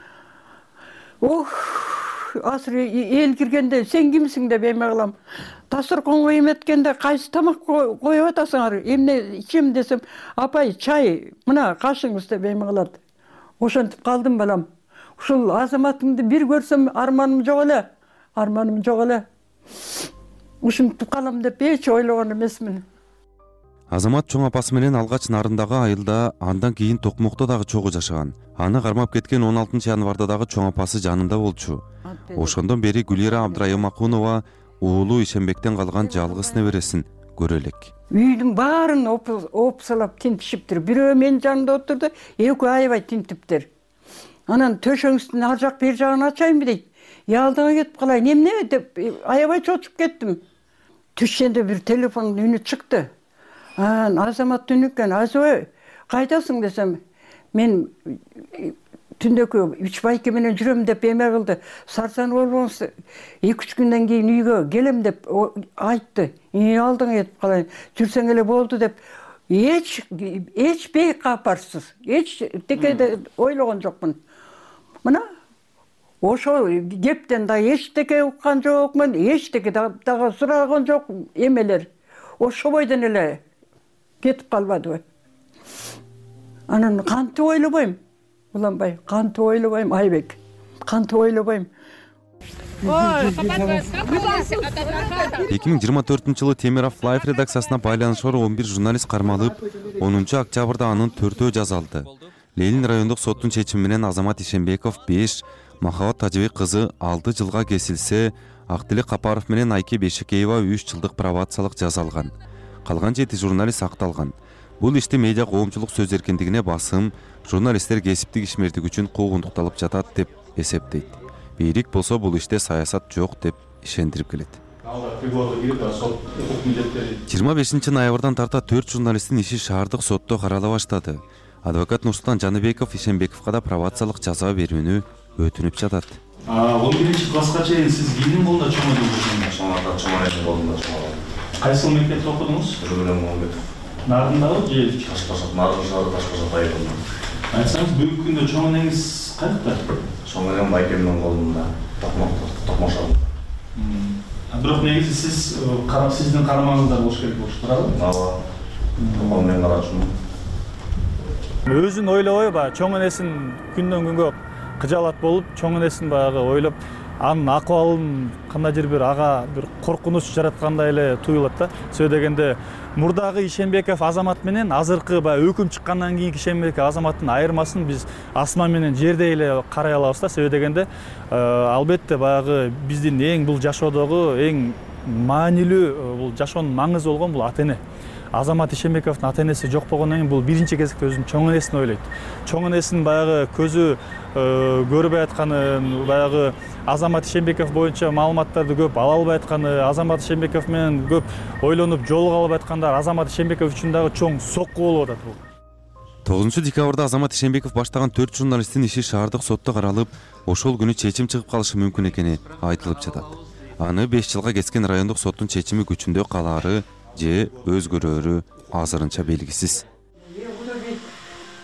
Азыр эл киргенде сен кимсиң деп эме кылам. Дасторконго эметкенде кайсы тамак коюп атасыңар? Эмне ичем десем, апай чай, мына кашыңыз деп эме кылат. Ошентип калдым балам. Ушул Азаматымды бир көрсөм арманым жок эле. Арманым жок эле. Ушинтип калам деп эч ойлогон эмесмин. Азамат чоң апасы менен алгач Нарындагы айылда, андан кийин Токмокто дагы чогуу жашаган. Аны кармап кеткен 16 январда дагы чоң апасы жанында болчу. Ошондон бери Гүлира Абдрайымакунова уулу Ишенбектен калган жалгыз небересин көрө элек. Үйдүн баарын опсалап тинтишиптир. Бирөө мен жанымда отурду, экөө аябай тинтиптир. Анан төшөңүздүн ар жак бер жагын ачайынбы дейт. Ялдыга кетип калайын, эмне деп аябай чочуп кеттим. Түшкөндө бир телефондун үнү чыкты. Азамат үнүккен, азой, кайдасың десем, мен түндөкү 3 байке менен жүрөм деп эме кылды. Сарсан болбоңуз 2-3 күндөн кийин үйгө келем деп айтты. Алдыңа кетип калайын, жүрсөң эле болду деп эч бейкапарсыз, эч текеде ойлогон жокмун. Мына ошол кептен да эчтеке уккан жокмун, эчтеке дагы сураган жок эмелер. Ошо бойдон эле кетип калбадыбы. Анан кантип ойлобойм? Уланбай, кантип ойлобойм, Айбек. Кантип ойлобойм. 2024-жылы Темиров Лайф редакциясына байланышкор 11 журналист кармалып, 10 октябрда анын 4-өө жазалды. Ленин райондук соттун чечими менен Азамат Ишенбеков 5, Махабат Тажыбек кызы 6 жылга кесилсе, Актилек Капаров менен Айке Бешекеева 3 жылдык пробациялык жаза алган. Калган 7 журналист акталган. Бул иште медиа коомчулук сөз эркиндигине басым, журналисттер кесиптик ишмердик үчүн куугунтукталып жатат деп эсептейт. Бийлик болсо бул иште саясат жок деп ишендирип келет. 25 ноябрдан тарта 4 журналисттин иши шаардык сотто карала баштады. Адвокат Нурсултан Жаныбеков Ишенбековго да пробациялык жаза берүүнү өтүнүп жатат. 11 класска чейин сиз кимдин колунда чоң өтүңүз? Чоңайдын колунда чоң. Кайсы мектепте окудуңуз? Жүргүлөм мектеп. Нарындагы же Ташкент, Нарында, Ташкент айылында. Айтсаңыз, бүгүнкү күндө чоң энеңиз кайякта? Чоң энем байкемдин колунда, Токмошдо. Бирок негизи сиздин карамаңызда болуш керек болуп турабы? Ооба. Мен карачумун. Өзүн ойлобой, чоң энесин күндөн күнгө кыжаалат болуп, чоң энесин баягы ойлоп, анын акыбалын кандайдыр бир ага бир коркунуч жараткандай эле туюлат да. Сөзсүз дегенде мурдагы Ишенбеков Азамат менен азыркы өкүм чыккандан кийинки Ишенбеков Азаматтын айырмасын биз асман менен жердей эле карай алабыз да. Сөзсүз дегенде албетте баягы биздин эң бул жашоодогу эң маанилүү бул жашоонун маңызы болгон бул ата эне. Азамат Ишенбековдун ата энеси жок болгондон кийин бул биринчи кезекте өзүнүн чоң энесин ойлойт. Чоң энесин баягы көзү көрбөй атканын, баягы Азамат Ишенбеков боюнча маалыматтарды көп ала албай атканы, Азамат Ишенбеков менен көп ойлонуп жолуга албай аткандар Азамат Ишенбеков үчүн дагы чоң сокку болуп атат бул. 9 декабрда Азамат Ишенбеков баштаган 4 журналисттин иши шаардык сотто каралып, ошол күнү чечим чыгып калышы мүмкүн экени айтылып жатат. Аны 5 жылга кескен райондук соттун чечими күчүндө калаары же өзгөрөөрү азырынча белгисиз.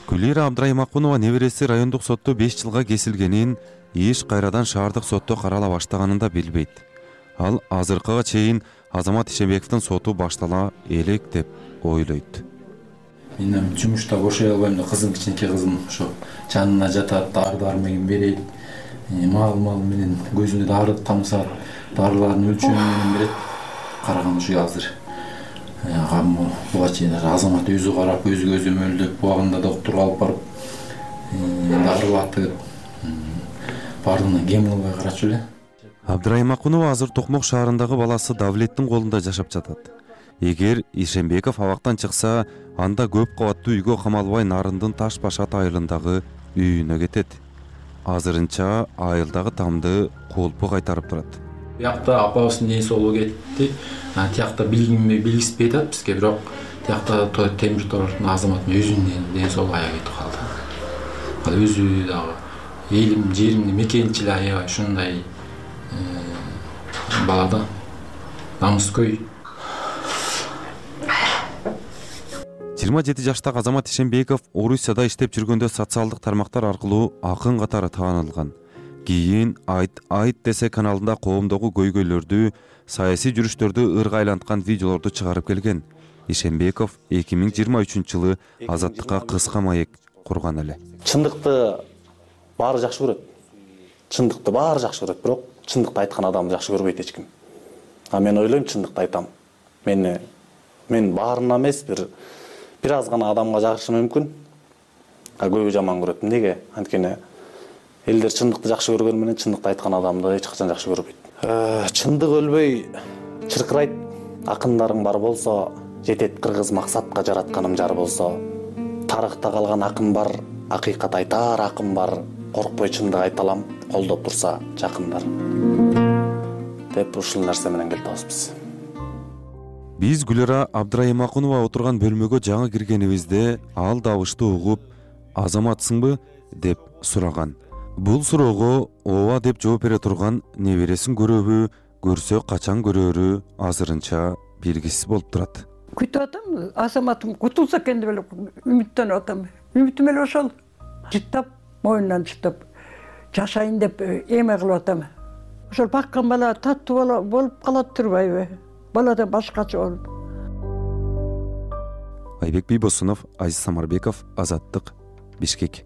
Гүлира Абдраймакунова небереси райондук сотто 5 жылга кесилгенин, иш кайрадан шаардык сотто карала баштаганын да билбейт. Ал азыркыга чейин Азамат Ишенбековдун соту баштала элек деп ойлойт. Мен жумушта бошой албайм да, кызым, кичинекей кызым ошо жанына жатат, дары менен берет. Мал менен көзүнө дары тамсат, дарылардын өлчөмү менен берет. Караган ушул азыр. Буга чейин Азамат өзү карап, өзү көзөмөлдөп, убагында доктурга алып барып, дарылатып, бардыгына кем кылбай карачу эле. Абдраймакунова азыр Токмок шаарындагы баласы Давлеттин колунда жашап жатат. Эгер Ишенбеков абактан чыкса, анда көп кабаттуу үйгө камалбай Нарындын Таш Башат айылындагы үйүнө кетет. Азырынча айылдагы тамды колпу кайтарып турат. Биякта апабыздын ден соолугу кетти. Тиякта билгизбей атат бизге, бирок тиякта темир тордун Азаматтын өзүнүн ден соолугу аябай кетип калды. Ал өзү дагы элим, жеримди мекенчил аябай ушундай балада намыскөй. 27 жаштагы Азамат Ишенбеков Орусияда иштеп жүргөндө социалдык тармактар аркылуу акын катары таанылган. Кийин Айт десе каналында коомдогу көйгөйлөрдү, саясий жүрүштөрдү ырга айланткан видеолорду чыгарып келген. Ишенбеков 2023-жылы Азаттыкка кыска маек курган эле. Чындыкты баары жакшы көрөт. Чындыкты баары жакшы көрөт, бирок чындыкты айткан адамды жакшы көрбөйт эч ким. Мен ойлойм, чындыкты айтам. Мен баарына эмес, бир аз гана адамга жагышы мүмкүн. Көбү жаман көрөт. Неге? Анткени элдер чындыкты жакшы көргөн менен чындыкты айткан адамды эч качан жакшы көрбөйт. Чындык өлбөй чыркырайт. Акындарың бар болсо, жетет кыргыз максатка жаратканым жар болсо. Тарыхта калган акын бар, акыйкат айтар акын бар. Коркпой чындык айталам, колдоп турса жакындар. Деп ушул нерсе менен келтабыз. Биз Гүлира Абдраймакунова отурган бөлмөгө жаңы киргенибизде ал дабышты угуп, Азаматсыңбы деп сураган. Бул суроого ооба деп жооп бере турган небересин көрөбү, көрсө качан көрөрү азырынча белгисиз болуп турат. Күтүп атам, Азаматым кутулса экен деп эле үмүттөнүп атам. Үмүтүм эле ошол. Жыттап, моюндан жыттап, жашайын деп эме кылып атам. Ошол баккан бала таттуу болуп калат турбайбы? Баладан башкача болуп. Айбек Бийбосунов, Азиз Самарбеков, Азаттык, Бишкек.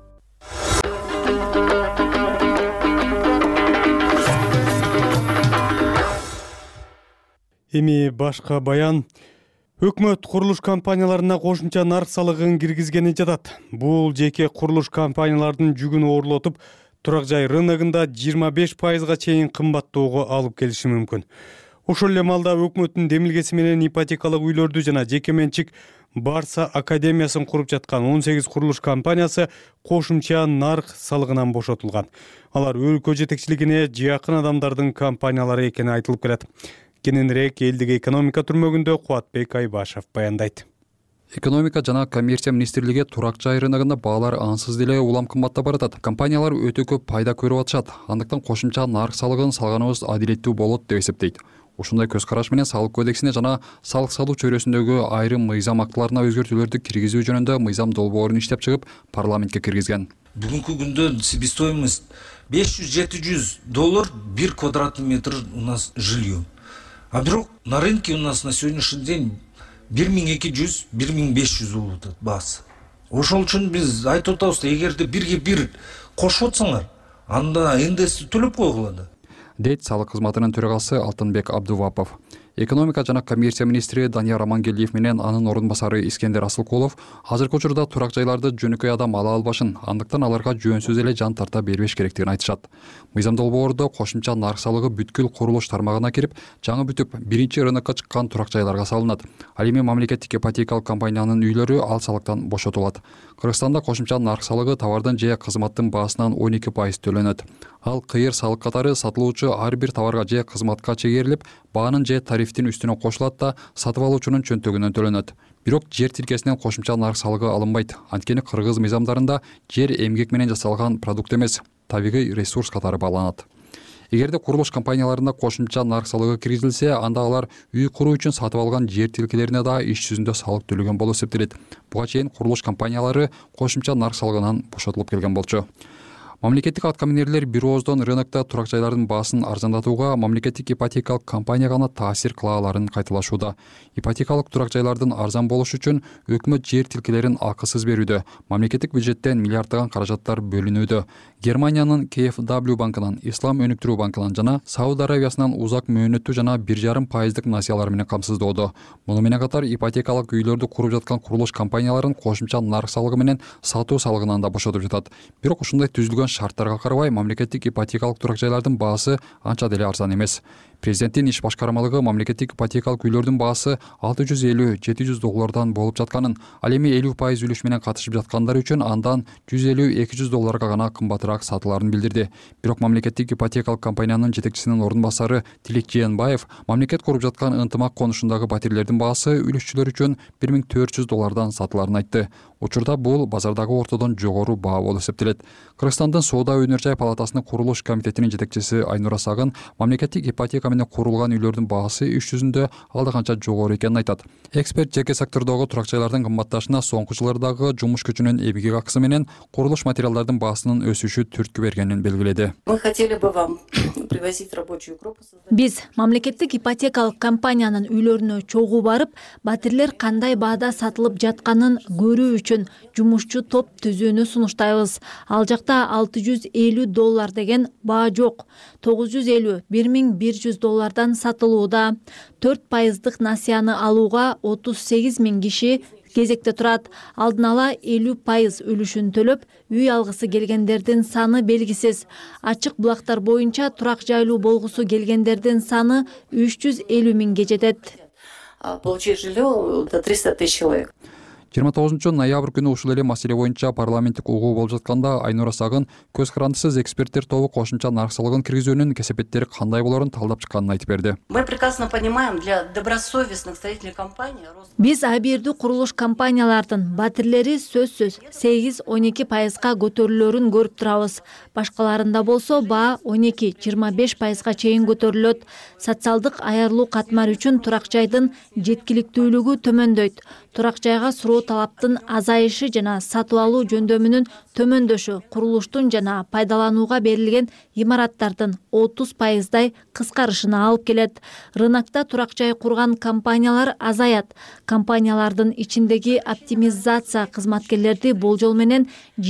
Эми башка баян. Өкмөт курулуш компанияларына кошумча нарк салыгын киргизгени жатат. Бул жеке курулуш компаниялардын жүгүн оорлотуп, турак жай рыногунда 25%га чейин кымбаттоого алып келиши мүмкүн. Ошол эле маалда өкмөттүн демилгеси менен ипотекалык үйлөрдү жана жеке менчик Барса академиясын куруп жаткан 18 курулуш компаниясы кошумча нарк салыгынан бошотулган. Алар өлкө жетекчилигине жакын адамдардын компаниялары экени айтылып келет. Кененирээк элдик экономика түрмөгүндө Кубатбек Айбашев баяндайт. Экономика жана коммерция министрлиги турак жай рыногунда баалар ансыз деле улам кымбаттап баратат. Компаниялар өтө көп пайда көрүп атышат. Андыктан кошумча нарк салыгын салганыбыз адилеттүү болот деп эсептейт. Ушундай көз караш менен салык кодексине жана салык салуу чөйрөсүндөгү айрым мыйзам актыларына өзгөртүүлөрдү киргизүү жөнүндө мыйзам долбоорун иштеп чыгып парламентке киргизген. Бүгүнкү күндө себестоимость $500-700 1 квадратный метр у нас жилье. А бирок на рынке у нас на сегодняшний день 1200-1500 болуп атат баасы. Ошол үчүн биз айтып атабыз, эгерде бирге бир кошуп атсаңар, анда НДС төлөп койгула да. Дейт салык кызматынын төрагасы Алтынбек Абдувапов. Экономика жана коммерция министри Данияр Амангелдиев менен анын орун басары Искендер Асылкулов азыркы учурда турак жайларды жөнөкөй адам ала албашын, андыктан аларга жөнсүз эле жан тарта бербеш керектигин айтышат. Мыйзам долбоордо кошумча нарк салыгы бүткүл курулуш тармагына кирип, жаңы бүтүп, биринчи рынокко чыккан турак жайларга салынат. Ал эми мамлекеттик ипотекалык компаниянын үйлөрү ал салыктан бошотулат. Кыргызстанда кошумча нарк салыгы товардын же кызматтын баасынан 12% төлөнөт. Ал кыйыр салык катары сатылуучу ар бир товарга же кызматка чегерилип, баанын же тарифтин үстүнө кошулат да сатып алуучунун чөнтөгүнөн төлөнөт. Бирок жер тилкесинен кошумча нарк салыгы алынбайт. Анткени кыргыз мыйзамдарында жер эмгек менен жасалган продукт эмес, табигый ресурс катары бааланат. Эгерде курулуш компанияларына кошумча нарк салыгы киргизилсе, анда алар үй куруу үчүн сатып алган жер тилкелерине да иш жүзүндө салык төлөгөн болуп эсептелет. Буга чейин курулуш компаниялары кошумча нарк салыгынан бошотулуп келген болчу. Мамлекеттик аткаминерлер бир ооздон рынокто турак жайлардын баасын арзандатууга мамлекеттик ипотекалык компания гана таасир кыла аларын кайталашууда. Ипотекалык турак жайлардын арзан болушу үчүн өкмөт жер тилкелерин акысыз берүүдө. Мамлекеттик бюджеттен миллиарддаган каражаттар бөлүнүүдө. Германиянын KfW банкынан, Ислам өнүктүрүү банкынан жана Сауд Аравиясынан узак мөөнөттүү жана 1,5% насыялар менен камсыздоодо. Муну менен катар ипотекалык үйлөрдү куруп жаткан курулуш компанияларын кошумча нарк салыгы менен сатуу салыгынан да бошотуп жатат. Бирок ушундай түзүлгөн шарттарга карабай мамлекеттик ипотекалык турак жайлардын баасы анча деле арзан эмес. Президенттин иш башкармалыгы мамлекеттик ипотекалык үйлөрдүн баасы $650-700 болуп жатканын, ал эми 50% үлүш менен катышып жаткандар үчүн андан $150-200 гана кымбатыраак сатыларын билдирди. Бирок мамлекеттик ипотекалык компаниянын жетекчисинин ордун басары Тилек Жээнбаев мамлекет куруп жаткан ынтымак конушундагы батирлердин баасы үлүшчүлөр үчүн $1400 сатыларын айтты. Учурда бул базардагы ортодон жогору баа болуп эсептелет. Кыргызстандын Соода өнөр жай палатасынын курулуш комитетинин жетекчиси Айнура Сагын мамлекеттик ипотека менен курулган үйлөрдүн баасы иш жүзүндө алда канча жогору экенин айтат. Эксперт жеке сектордогу турак жайлардын кымбатташына соңку жылдардагы жумуш күчүнүн эмгек акысы менен курулуш материалдардын баасынын өсүшү түрткү бергенин белгиледи. Биз мамлекеттик ипотекалык компаниянын үйлөрүнө чогуу барып, батирлер кандай баада сатылып жатканын көрүү үчүн жумушчу топ түзүүнү сунуштайбыз. Ал жакта $650 деген баа жок. $950-1100 сатылууда. 4% насыяны алууга 38 000 киши кезекте турат. Алдын ала 50% үлүшүн төлөп, үй алгысы келгендердин саны белгисиз. Ачык булактар боюнча турак жайлуу болгусу келгендердин саны 350 000 жетет. Получить жилье до 300 000 человек. 29 ноябрь күнү ушул эле маселе боюнча парламенттик угуу болуп жатканда Айнура Сагын көз карандысыз эксперттер тобу кошумча нарк салыгын киргизүүнүн кесепеттери кандай болорун талдап чыкканын айтып берди. Мы прекрасно понимаем, для добросовестных строительных компаний Биз абийирдүү курулуш компаниялардын батирлери сөзсүз 8-12%га көтөрүлөрүн көрүп турабыз. Башкаларында болсо баа 12-25%га чейин көтөрүлөт. Социалдык аярлуу катмар үчүн турак жайдын жеткиликтүүлүгү төмөндөйт. Турак жайга суроо талаптын азайышы жана сатып алуу жөндөмүнүн төмөндөшү курулуштун жана пайдаланууга берилген имараттардын 30%дай кыскарышына алып келет. Рынокто турак жай курган компаниялар азаят. Компаниялардын ичиндеги оптимизация кызматкерлерди болжол менен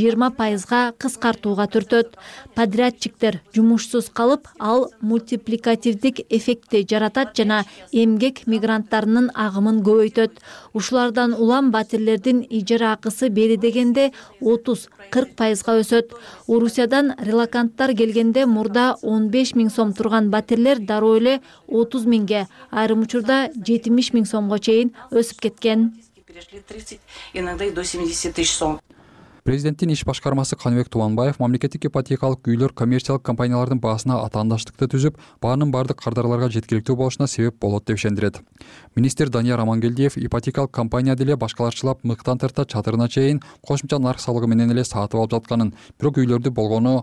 20%га кыскартууга түртөт. Подрядчиктер жумушсуз калып, ал мультипликативдик эффектти жаратат жана эмгек мигранттарынын агымын көбөйтөт. Ушулардан улам батирлердин ижара акысы бери дегенде 30-40%га өсөт. Орусиядан релоканттар келгенде мурда 15 000 сом турган батирлер дароо эле 30 000ге, айрым учурда 70 000 сомго чейин өсүп кеткен. перешли 30, иногда и до 70 000 сом. Президенттин иш башкармасы Каныбек Тубанбаев мамлекеттик ипотекалык үйлөр коммерциялык компаниялардын баасына атаандаштыкты түзүп, баанын бардык кардарларга жеткиликтүү болушуна себеп болот деп ишендирет. Министр Данияр Амангелдиев ипотекалык компания деле башкаларчылап мыктан тарта чатырына чейин кошумча нарк салыгы менен эле сатып алып жатканын, бирок үйлөрдү болгону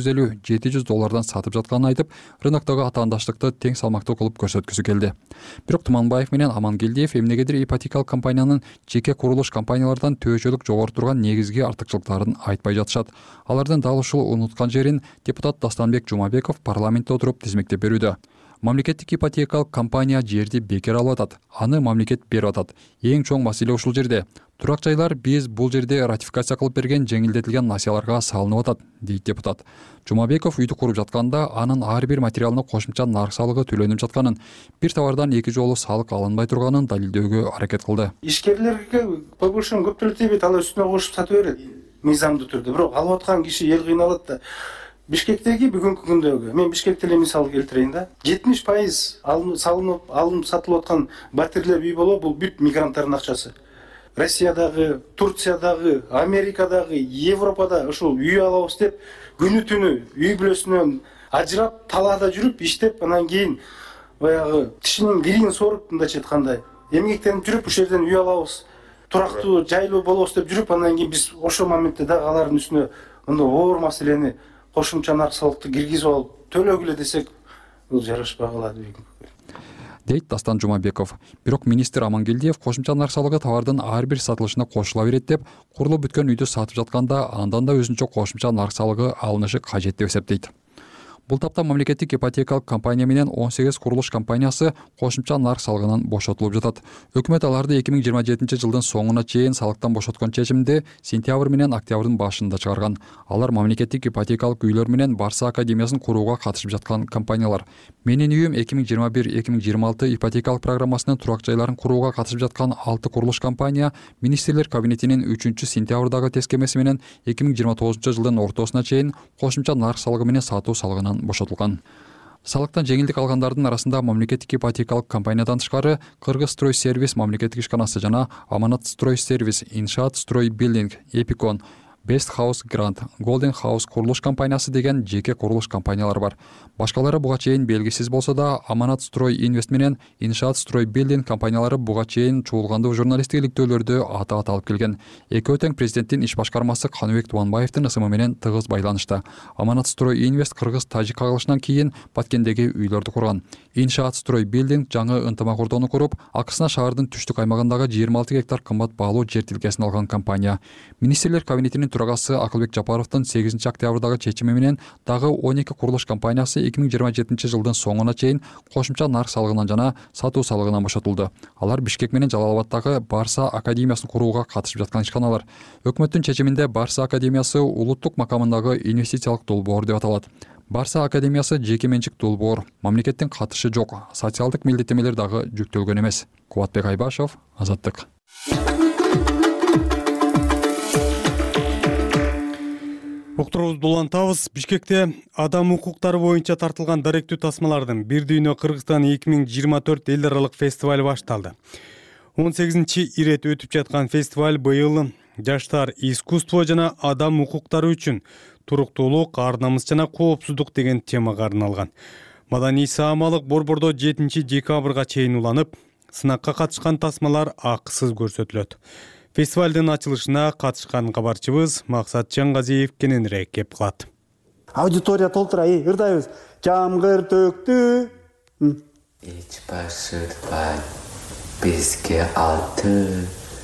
$650-700 сатып жатканын айтып, рыноктогу атаандаштыкты тең салмактуу кылып көрсөткүсү келди. Бирок Туманбаев менен Амангелдиев эмнегедир ипотекалык компаниянын жеке курулуш компаниялардан төбөчөлүк жогору турган негизги артыкчылыктарын айтпай жатышат. Алардын дал ушул унуткан жерин депутат Дастанбек Жумабеков парламентте отуруп тизмектеп берүүдө. Мамлекеттик ипотекалык компания жерди бекер алып атат, аны мамлекет берип атат. Эң чоң маселе ушул жерде. Турак жайлар биз бул жерде ратификация кылып берген жеңилдетилген насыяларга салынып атат, дейт депутат. Жумабеков үйдү куруп жатканда анын ар бир материалына кошумча нарк салыгы төлөнүп жатканын, бир товардан эки жолу салык алынбай турганын далилдөөгө аракет кылды. Ишкерлерге повышен көп төлөтөбүт, ал үстүнө кошуп сатып берет мыйзамдуу түрдө. Бирок алып аткан киши эл кыйналат да. Бишкектеги бүгүнкү күндөгү, мен Бишкекте эле мисал келтирейин да. 70% алынып сатылып аткан батирлер үй боло, бул бүт мигранттардын акчасы. Россиядагы, Турциядагы, Америкадагы, Европада ушул үй алабыз деп күнү түнү үй бүлөсүнөн ажырап, талаада жүрүп, иштеп, анан кийин баягы тишинин кирин соруп мындайча айтканда, эмгектенип жүрүп, ушул жерден үй алабыз, турактуу, жайлуу болобуз деп жүрүп, анан кийин биз ошол моментте дагы алардын үстүнө мындай оор маселени кошумча нарк салыкты киргизип алып, төлөгүлө десек бул жарашпай калат дейт Дастан Жумабеков. Бирок министр Амангелдиев кошумча нарк салыгы товардын ар бир сатылышына кошула берет деп, курулуп бүткөн үйдү сатып жатканда андан да өзүнчө кошумча нарк салыгы алынышы кажет деп эсептейт. Бул тапта мамлекеттик ипотекалык компания менен 18 курулуш компаниясы кошумча нарк салыгынан бошотулуп жатат. Өкмөт аларды 2027 жылдын соңуна чейин салыктан бошоткон чечимди сентябрь менен октябрдын башында чыгарган. Алар мамлекеттик ипотекалык үйлөр менен Барса академиясын курууга катышып жаткан компаниялар. Менин үйүм 2021-2026 ипотекалык программасынын турак жайларын курууга катышып жаткан 6 курулуш компания министрлер кабинетинин 3-сентябрдагы тескемеси менен 2029 жылдын ортосуна чейин кошумча нарк салыгы менен сатуу салыгынан бошотулган. Салыктан жеңилдик алгандардын арасында мамлекеттик ипотекалык компаниядан тышкары Кыргыз строй сервис мамлекеттик ишканасы жана Аманат строй сервис, Иншаат строй билдинг, Эпикон, Best House Grant, Golden House курулуш компаниясы деген жеке курулуш компаниялар бар. Башкалары буга чейин белгисиз болсо да, Аманат строй инвест менен Иншаат строй билдинг компаниялары буга чейин чуулгандуу журналисттик иликтөөлөрдү ата-ата алып келген. Экөө тең президенттин иш башкармасы Каныбек Тубанбаевдин ысымы менен тыгыз байланышта. Аманат строй инвест кыргыз-тажик кагылышынан кийин Баткендеги үйлөрдү курган. Иншаат строй билдинг жаңы ынтымак ордону куруп, акысына шаардын түштүк аймагындагы 26 гектар кымбат баалуу жер тилкесин алган компания. Министрлер кабинетинин турагасы Акылбек Жапаровдун 8 октябрдагы чечими менен дагы 12 курулуш компаниясы 2027 жылдын соңуна чейин кошумча нарк салыгынан жана сатуу салыгынан бошотулду. Алар Бишкек менен Жалал-Абадтагы Барса академиясын курууга катышып жаткан ишканалар. Өкмөттүн чечиминде Барса академиясы улуттук макамындагы инвестициялык долбоор деп аталат. Барса академиясы жеке менчик долбоор, мамлекеттин катышы жок, социалдык милдеттемелер дагы жүктөлгөн эмес. Кубатбек Айбашев, Азаттык. Уктурубузду улантабыз. Бишкекте адам укуктары боюнча тартылган даректүү тасмалардын Бир дүйнө Кыргызстан 2024 эл аралык фестивали башталды. 18 ирет өтүп жаткан фестиваль быйыл жаштар искусство жана адам укуктары үчүн туруктуулук, ар-намыс жана коопсуздук деген темага арналган. Маданий саамалык борбордо 7 декабрга чейин уланып, сынакка катышкан тасмалар акысыз көрсөтүлөт. Фестивалдын ачылышына катышкан кабарчыбыз Максат Жаңгазиев кененирээк кеп кылат. Аудитория толтура, ырдайбыз. Жамгыр төктү. Эч башырбай бизге алты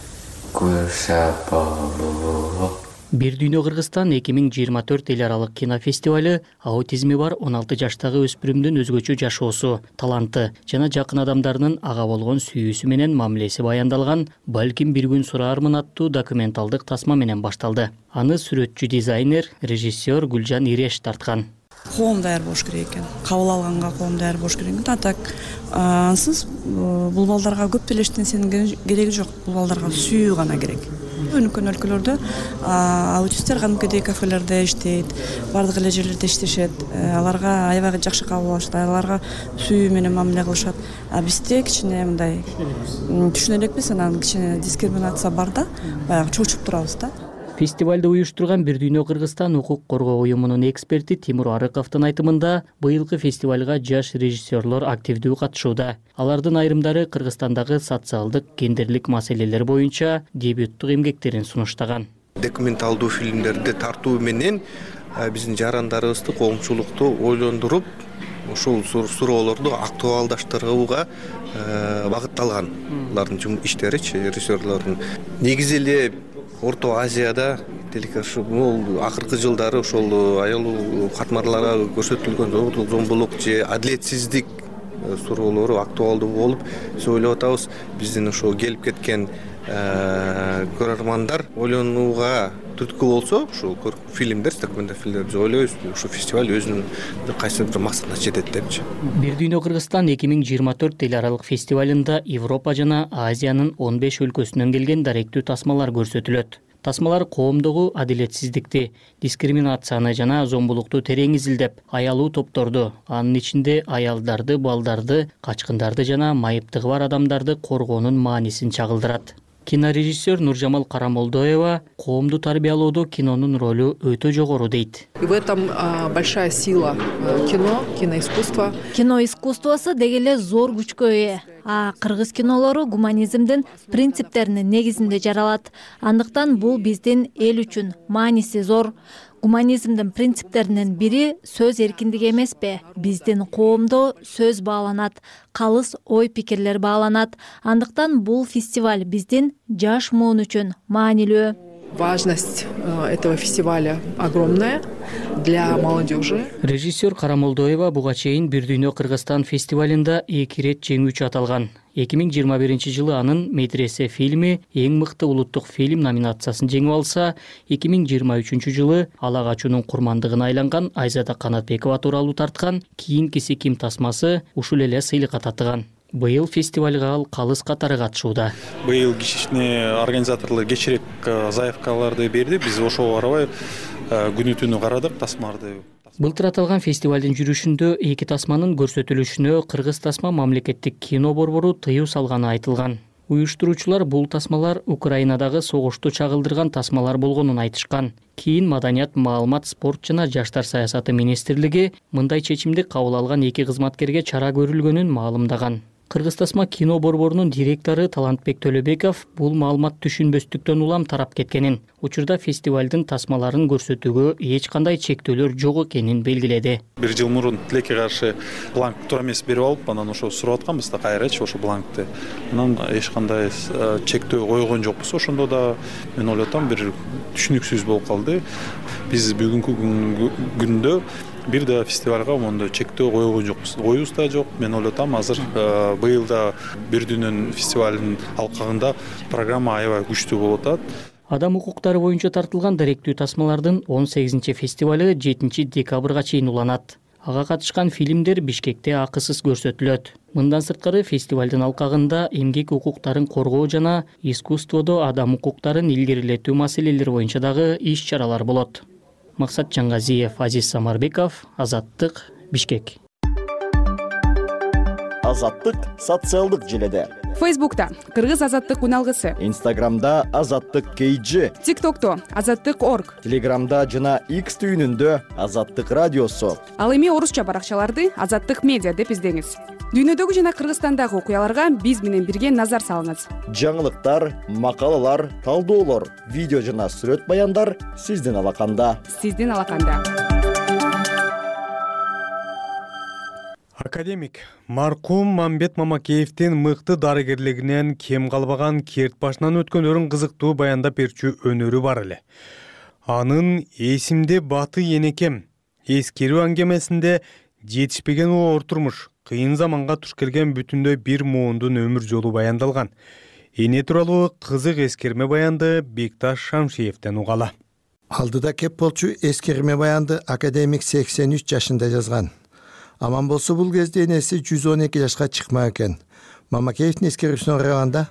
көршө болуу. Бир дүйнө Кыргызстан 2024 эл аралык кинофестивалы аутизми бар 16 жаштагы өспүрүмдүн өзгөчө жашоосу, таланты жана жакын адамдарынын ага болгон сүйүүсү менен мамилеси баяндалган «Балким бир күн сураармын» аттуу документалдык тасма менен башталды. Аны сүрөтчү дизайнер, режиссер Гүлжан Иреш тарткан. Коом даяр болуш керек экен. Кабыл алганга коом даяр болуш керек экен. Так ансыз бул балдарга көп деле эчтенесенин кереги жок. Бул балдарга сүйүү гана керек. Өнүккөн өлкөлөрдө аутисттер кадимкидей кафелерде иштейт, бардык эле жерлерде иштешет. Аларга аябай жакшы кабыл алышат, аларга сүйүү менен мамиле кылышат. А бизде кичине мындай түшүнө элекпиз, анан кичине дискриминация бар да, баягы чочуп турабыз да. Фестивалды уюштурган Бир дүйнө Кыргызстан укук коргоо уюмунун эксперти Тимур Арыковдун айтымында, быйылкы фестивалга жаш режиссерлор активдүү катышууда. Алардын айрымдары Кыргызстандагы социалдык, гендерлик маселелер боюнча дебюттук эмгектерин сунуштаган. Документалдуу фильмдерди тартуу менен биздин жарандарыбызды, коомчулукту ойлондуруп, ошол суроолорду актуалдаштырууга багытталган. Алардын иштеричи, режиссерлордун негизи эле Орто Азияда акыркы жылдары ошол аял катмарларга көрсөтүлгөн зомбулук же адилетсиздик суроолору актуалдуу болуп, биз ойлоп атабыз, биздин ошо келип кеткен көрөрмандар ойлонууга түрткү болсо, ушул фильмдер, документалдык фильмдер, биз ойлойбуз, ушул фестиваль өзүнүн кайсы бир максатына жетет депчи. Бир дүйнө Кыргызстан 2024 эл аралык фестивалында Европа жана Азиянын 15 өлкөсүнөн келген даректүү тасмалар көрсөтүлөт. Тасмалар коомдогу адилетсиздикти, дискриминацияны жана зомбулукту терең изилдеп, аялуу топторду, анын ичинде аялдарды, балдарды, качкындарды жана майыптыгы бар адамдарды коргоонун маанисин чагылдырат. Кинорежиссер Нуржамал Карамолдоева коомду тарбиялоодо кинонун ролу өтө жогору дейт. И в этом большая сила кино, киноискусства. Кино искусствосу деги эле зор күчкө ээ. Кыргыз кинолору гуманизмдин принциптеринин негизинде жаралат. Андыктан бул биздин эл үчүн мааниси зор. Гуманизмдин принциптеринин бири сөз эркиндиги эмеспи? Биздин коомдо сөз бааланат, калыс ой пикирлер бааланат. Андыктан бул фестиваль биздин жаш муун үчүн маанилүү. Важность этого фестиваля огромная для молодежи. Режиссер Карамолдоева буга чейин Бир дүйнө Кыргызстан фестивалында 2 ирет жеңүүчү аталган. 2021 жылы анын Медресе фильми эң мыкты улуттук фильм номинациясын жеңип алса, 2023 жылы Ала качуунун курмандыгына айланган Айзада Канатбекова тууралуу тарткан Кийинкиси ким тасмасы ушул эле сыйлыкка татыган. Быйыл фестивалга ал калыс катары катышууда. Быйыл кичине организаторлор кечирээк заявкаларды берди. Биз ошого карабай күнү түнү карадык тасмаларды. Былтыр аталган фестивалдын жүрүшүндө 2 тасманын көрсөтүлүшүнө Кыргыз тасма мамлекеттик кино борбору тыюу салганы айтылган. Уюштуруучулар бул тасмалар Украинадагы согушту чагылдырган тасмалар болгонун айтышкан. Кийин Маданият, маалымат, спорт жана жаштар саясаты министрлиги мындай чечимди кабыл алган 2 кызматкерге чара көрүлгөнүн маалымдаган. Кыргыз тасма кино борборунун директору Талантбек Төлөбеков бул маалымат түшүнбөстүктөн улам тарап кеткенин, учурда фестивалдын тасмаларын көрсөтүүгө эч кандай чектөөлөр жок экенин белгиледи. 1 жыл мурун тилекке каршы бланк туура эмес берип алып, анан ошо сурап атканбыз да кайрачы ошо бланкты. Анан эч кандай чектөө койгон жокпуз. Ошондо да мен ойлоп атам бир түшүнүксүз болуп калды. Биз бүгүнкү күндө бир да фестивалга мондой чектөө койгон жокпуз. Коюбуз да жок. Мен ойлоп атам азыр быйыл да Бир дүйнөнүн фестивалынын алкагында программа аябай күчтүү болуп атат. Адам укуктары боюнча тартылган даректүү тасмалардын 18 фестивалы 7 декабрга чейин уланат. Ага катышкан фильмдер Бишкекте акысыз көрсөтүлөт. Мындан сырткары фестивалдын алкагында эмгек укуктарын коргоо жана искусстводо адам укуктарын илгерилетүү маселелери боюнча дагы иш-чаралар болот. Максат Жаңгазиев, Азиз Самарбеков, Азаттык, Бишкек. Азаттык социалдык желеде. Фейсбукта Кыргыз азаттык уналгысы. Инстаграмда Азаттык KG. ТикТокто Азаттык.org. Телеграмда жана X түйүнүндө Азаттык радиосу. Ал эми орусча баракчаларды Азаттык медиа деп издеңиз. Дүйнөдөгү жана Кыргызстандагы окуяларга биз менен бирге назар салыңыз. Жаңылыктар, макалалар, талдоолор, видео жана сүрөт баяндар сиздин алаканда. Академик маркум Мамбет Мамакеевдин мыкты дарыгерлигинен кем калбаган керт башынан өткөндөрүн кызыктуу баяндап берчү өнөрү бар эле. Анын эсимде баты энекем эскерүү аңгемесинде жетишпеген оор турмуш, кыйын заманга туш келген бүтүндөй бир муундун өмүр жолу баяндалган. Эне тууралуу кызык эскерме баянды Бекташ Шамшиевден угала. Алдыда кеп болчу эскерме баянды академик 83 жашында жазган. Аман болсо бул кезде энеси 112 жашка чыкмак экен. Мамакеевдин эскерүүсүнө караганда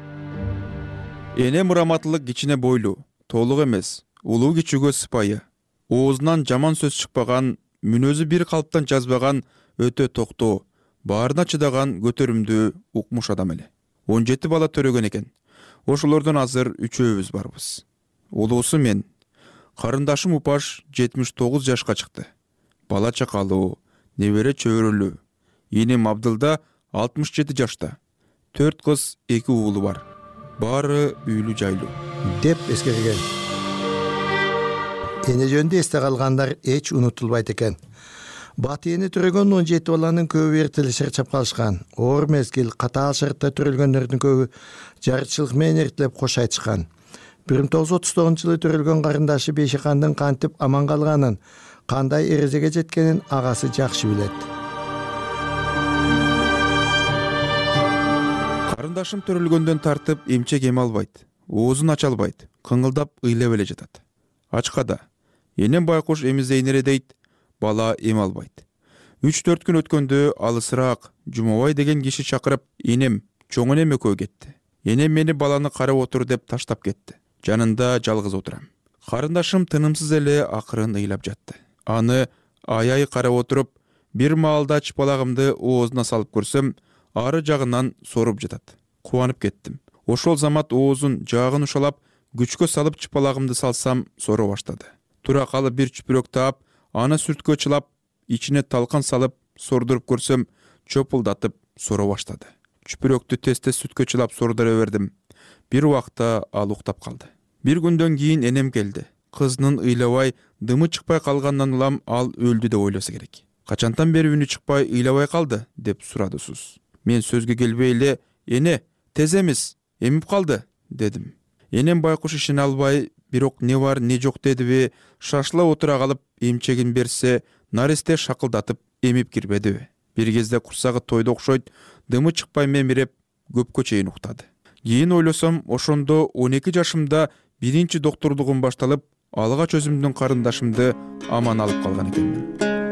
эне мураматтылык кичине бойлуу, толук эмес, улуу кичүүгө сыпайы, оозунан жаман сөз чыкпаган, мүнөзү бир калыптан жазбаган, өтө токтоо, баарына чыдаган көтөрүмдүү укмуш адам эле. 17 бала төрөгөн экен. Ошолордон азыр 3-өбүз барбыз. Улуусу мен. Карындашым Упаш 79 жашка чыкты. Бала чакалуу, небере чөбөрөлүү. Энем Абдылда 67 жашта. 4 кыз, 2 уулу бар. Баары үйлүү жайлуу. Деп эскерген. Эне жөнүндө эсте калгандар эч унутулбайт экен. Баты эне төрөгөн 17 баланын көбү эртелешер чапкалышкан. Оор мезгил, катаал шартта төрөлгөндөрдүн көбү жарычылык менен эртелеп кош айтышкан. 1939 жылы төрөлгөн карындашы Бейшикандын кантип аман калганын, кандай эрежеге жеткенин агасы жакшы билет. Карындашым төрөлгөндөн тартып эмчек эме албайт, оозун ача албайт, кыңылдап ыйлап эле жатат. Ачкада энем байкуш эмизейнере дейт, бала эме албайт. 3-4 күн өткөндө алысыраак Жумабай деген киши чакырып, энем чоң энем экөө кетти. Энем мени баланы карап отур деп таштап кетти. Жанында жалгыз отурам. Карындашым тынымсыз эле акырын ыйлап жатты. Аны аяй карап отуруп, бир маалда чыпалагымды оозуна салып көрсөм, ары жагынан соруп жатат. Кубанып кеттим. Ошол замат оозун жагын ушалап, күчкө салып чыпалагымды салсам, сора баштады. Тура калып бир чүпүрөк таап, аны сүрткө чылап, ичине талкан салып, сордуруп көрсөм, чопулдатып сора баштады. Чүпүрөктү тез-тез сүткө чылап сордура бердим. Бир убакта ал уктап калды. Бир күндөн кийин энем келди. кызынын ыйлабай дымы чыкпай калганынан улам ал өлдү деп ойлосо керек. Качантан бери үнү чыкпай ыйлабай калды деп сурады Суз. Мен сөзгө келбей эле эне тез эмес эмип калды дедим. Энем байкуш ишене албай бирок не бар не жок дедиби, шашыла отура калып эмчегин берсе наристе шакылдатып эмип кирбедиби. Бир кезде курсагы тойду окшойт, дымы чыкпай мемиреп көпкө чейин уктады. Кийин ойлосом, ошондо 12 жашымда биринчи доктурлугум башталып, алгач өзүмдүн карындашымды аман алып калган экенмин.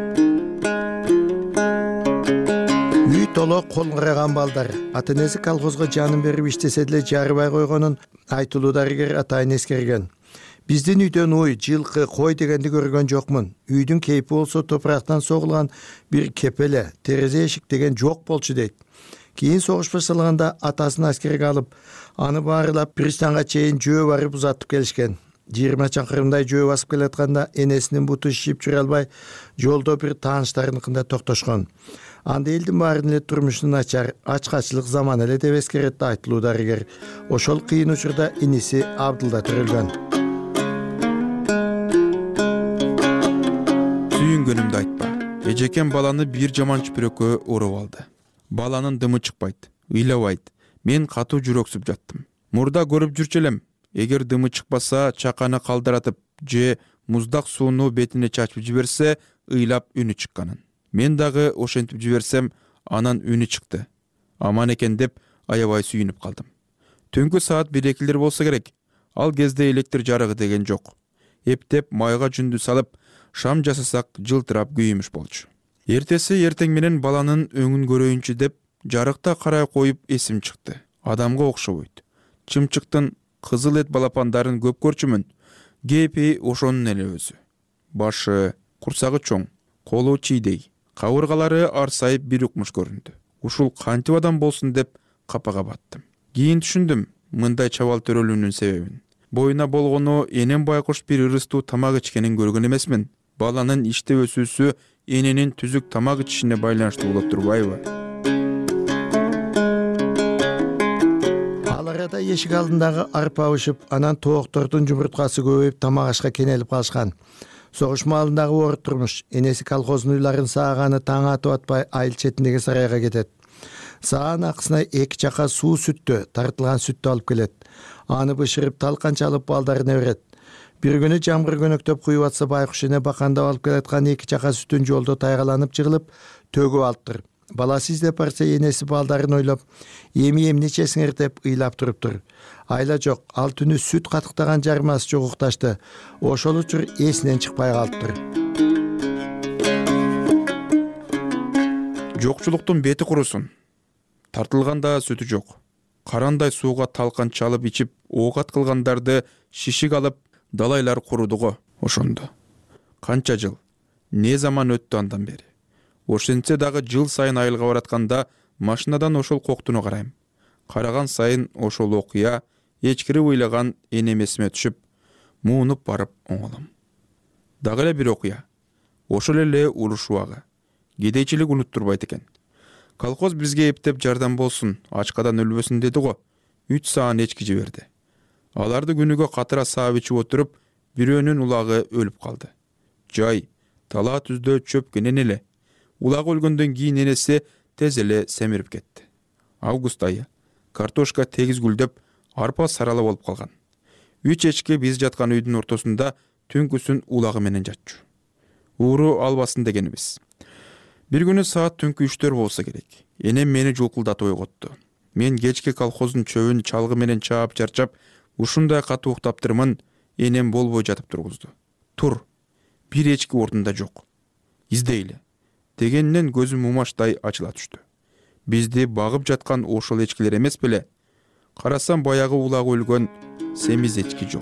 Үй толо кол караган балдар. Ата-энеси колхозго жанын берип иштесе деле жарыбай койгонун айтылуу дарыгер атайын эскерген. Биздин үйдөн уй, жылкы, кой дегенди көргөн жокмун. Үйдүн кейпи болсо топурактан согулган бир кепеле, терезе эшик деген жок болчу дейт. Кийин согуш башталганда атасын аскерге алып, аны баарылап пристанга чейин жөө барып узатып келишкен. 20 чакырымдай жөө басып келатканда энесинин буту шишип жүрө албай, жолдо бир тааныштарыныкында токтошкон. Анда элдин баарын эле турмушунун начар, ачкачылык заман эле деп эскерет айтылуу дарыгер. Ошол кыйын учурда иниси Абдылда төрөлгөн. Сүйүнгөнүмдү айтпа. Эжекем баланы бир жаман чүпүрөккө уруп алды. Баланын дымы чыкпайт, ыйлабайт. Мен катуу жүрөксүп жаттым. Мурда көрүп жүрчү элем. Эгер дымы чыкпаса, чаканы калдыратып же муздак сууну бетине чачып жиберсе, ыйлап үнү чыкканын. Мен дагы ошентип жиберсем, анан үнү чыкты. Аман экен деп аябай сүйүнүп калдым. Түнкү саат 1-2 болсо керек. Ал кезде электр жарыгы деген жок. Эптеп майга жүндү салып, шам жасасак жылтырап күйүмүш болчу. Эртеси эртең менен баланын өңүн көрөйүнчү деп жарыкта карай коюп эсим чыкты. Адамга окшобойт. Чымчыктын кызыл эт балапандарын көп көрчүмүн. Кепи ошонун эле өзү. Башы, курсагы чоң, колу чийдей, кабыргалары арсайып бир укмуш көрүндү. Ушул кантип адам болсун деп капага баттым. Кийин түшүндүм мындай чабал төрөлүүнүн себебин. Боюна болгону энем байкуш бир ырыстуу тамак ичкенин көргөн эмесмин. Баланын иште өсүүсү эненин түзүк тамак ичишине байланыштуу болот турбайбы? Ал арада эшик алдындагы арпа ушуп, анан тооктордун жумурткасы көбөйүп тамак ашка кенелип калышкан. Согуш маалындагы оор турмуш, энеси колхоздун уйларын сааганы таң атып атпай айыл четиндеги сарайга кетет. Саан акысына 2 чака суу сүттө, тартылган сүттү алып келет. Аны бышырып талканча алып балдарына берет. Бир күнү жамгыр көнөктөп куюп атса байкуш эне бакандап алып келаткан 2 чака сүтүн жолдо тайгаланып жыгылып, төгүп алыптыр. Баласы издеп барса энеси балдарын ойлоп, эмне ичесиңер деп ыйлап туруптур. Айла жок, ал түнү сүт катыктаган жармасы жок укташты. Ошол учур эсинен чыкпай калыптыр. Жокчулуктун бети курусун. Тартылганда сүтү жок. Карандай сууга талкан чалып ичип, оокат кылгандарды шишик алып, далайлар курудуго ошондо. Канча жыл, не заман өттү андан бери. Ошентсе дагы жыл сайын айылга баратканда машинадан ошол коктуну карайм. Караган сайын ошол окуя эчкирип ыйлаган энем эсиме түшүп, муунуп барып оңолом. Дагы эле бир окуя. Ошол эле уруш убагы. Кедейчилик унуттурбайт экен. Колхоз бизге эптеп жардам болсун, ачкадан өлбөсүн деди го. 3 саан эчки жиберди. Аларды күнүгө катыра саап ичип отуруп, бирөөнүн улагы өлүп калды. Жай, талаа түздө чөп кенен эле. Улагы өлгөндөн кийин энеси тез эле семирип кетти. Август айы. Картошка тегиз гүлдөп, арпа сарала болуп калган. 3 эчки биз жаткан үйдүн ортосунда түнкүсүн улагы менен жатчу. Ууру албасын дегенибиз. Бир күнү саат түнкү 3 болсо керек. Энем мени жулкулдатып ойготту. Мен кечки колхоздун чөбүн чалгы менен чаап чарчап, ушундай катуу уктаптырмын, энем болбой жатып тургузду. Тур, бир эчки ордунда жок. Издейли. Дегеннен көзүм умаштай ачыла түштү. Бизди багып жаткан ошол эчкилер эмес беле? Карасам баягы улагы өлгөн семиз эчки жок.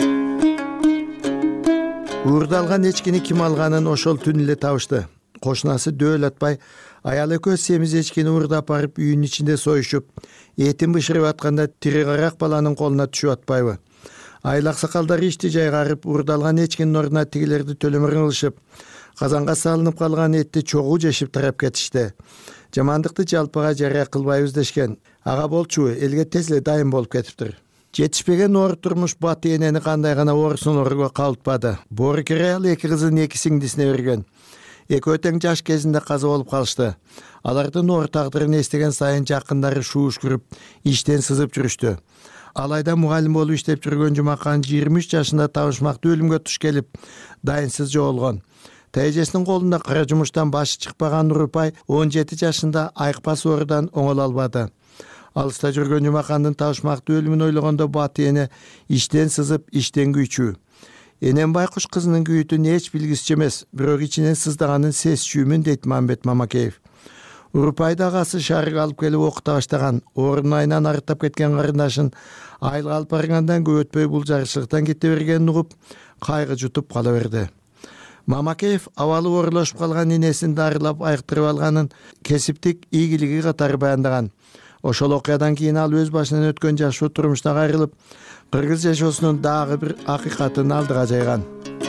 Уурдалган эчкини ким алганын ошол түн эле табышты. Кошунасы дөөл атпай, аял экөө семиз эчкини уурдап барып үйүнүн ичинде союшуп, этин бышырып атканда тири карак баланын колуна түшүп атпайбы? Айыл аксакалдары ишти жайгарып, уурдалган эчкинин ордуна тигилерди төлөмөр кылышып, казанга салынып калган этти чогуу жешип тарап кетишти. Жамандыкты жалпыга жарыя кылбайбыз дешкен. Ага болчу, элге тез эле дайым болуп кетиптир. жетишпеген оор турмуш баты энени кандай гана оорсунорго калтпады. Боркер эки кызын эки сиңдисине берген. Экөө тең жаш кезинде каза болуп калышты. Алардын оор тагдырын эстеген сайын жакындары шууш күрүп, иштен сызып жүрүштү. Алайда мугалим болуп иштеп жүргөн Жумакан 23 жашында табышмактуу өлүмгө туш келип, дайынсыз жоолгон. Тайжесинин колунда кара жумуштан башы чыкпаган Нурупай 17 жашында айыкпас оорудан оңоло албады. Алыста жүргөн Жумакандын табышмактуу өлүмүн ойлогондо баты эне иштен сызып, иштен күйчү. Энем байкуш кызынын күйүтүн эч билгисчи эмес, бирок ичинен сыздаганын сезчүмүн дейт Мамбет Мамакеев. Урупайды агасы шаарга алып келип окута баштаган, ордун айынан арыктап кеткен карындашын айылга алып баргандан көп өтпөй бул жарышчылыктан кете бергенин угуп, кайгы жутуп кала берди. Мамакеев абалы оорулашып калган энесин дарылап айыктырып алганын кесиптик ийгилиги катары баяндаган. Ошол окуядан кийин ал өз башынан өткөн жашоо турмуштан кайрылып, кыргыз жашоосунун дагы бир акыйкатын алдыга жайган.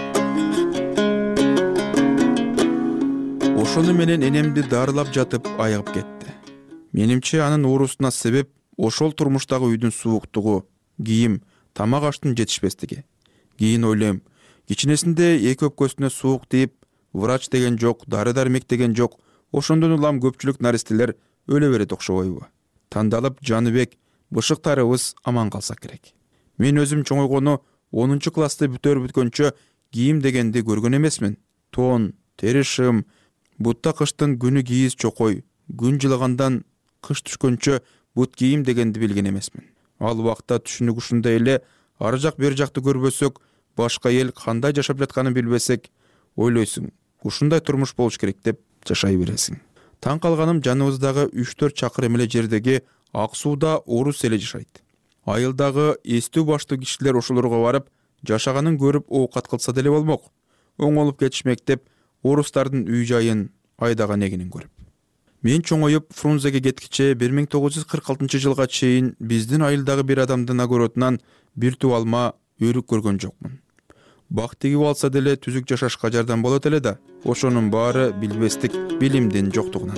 Ошону менен энемди дарылап жатып айыгып кетти. Менимче анын оорусуна себеп ошол турмуштагы үйдүн сууктугу, кийим, тамак аштын жетишпестиги. Кийин ойлойм, кичинесинде эки өпкөсүнө суук тийип, врач деген жок, дары-дармек деген жок. Ошондон улам көпчүлүк наристелер өлө берет окшобойбу? Тандалып Жаныбек, бышыктарыбыз аман калса керек. Мен өзүм чоңойгону 10 классты бүткөнчө кийим дегенди көргөн эмесмин. Тон, тери шым, бутта кыштын күнү кийиз чокой, күн жылагандан кыш түшкөнчө бут кийим дегенди билген эмесмин. Ал убакта түшүнүк ушундай эле, ары жак бери жакты көрбөсөк, башка эл кандай жашап жатканын билбесек, ойлойсуң, ушундай турмуш болуш керек деп жашай бересиң. Таң калганым жаныбыздагы 3-4 чакырым эле жердеги Ак сууда орус эле жашайт. Айылдагы эстүү баштуу кишилер ошолорго барып, жашаганын көрүп оокат кылса деле болмок. Оңолуп кетишмек деп орустардын үй жайын, айдаган эгинин көрүп. Мен чоңоюп Фрунзеге кеткиче 1946 жылга чейин биздин айылдагы бир адамдын огородунан бир туу алма, өрүк көргөн жокмун. Бак тигип алса деле түзүк жашашка жардам болот эле да. Ошонун баары билбестик, билимдин жоктугунан.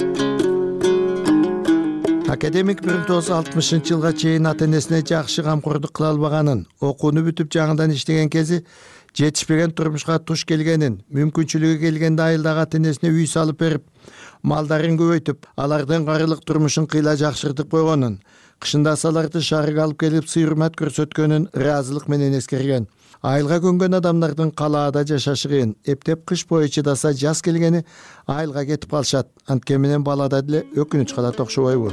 Академик 1960 жылга чейин ата-энесине жакшы камкордук кыла албаганын, окууну бүтүп жаңыдан иштеген кези жетишпеген турмушка туш келгенин, мүмкүнчүлүгү келгенде айылдагы ата-энесине үй салып берип, малдарын көбөйтүп, алардын карылык турмушун кыйла жакшыртып койгонун, кышында аларды шаарга алып келип сый-урмат көрсөткөнүн ыраазылык менен эскерген. Айылга көнгөн адамдардын калаада жашашы кыйын, эптеп кыш бою чыдаса жаз келгени айылга кетип калышат. Анткени менен балада деле өкүнүч калат окшобойбу?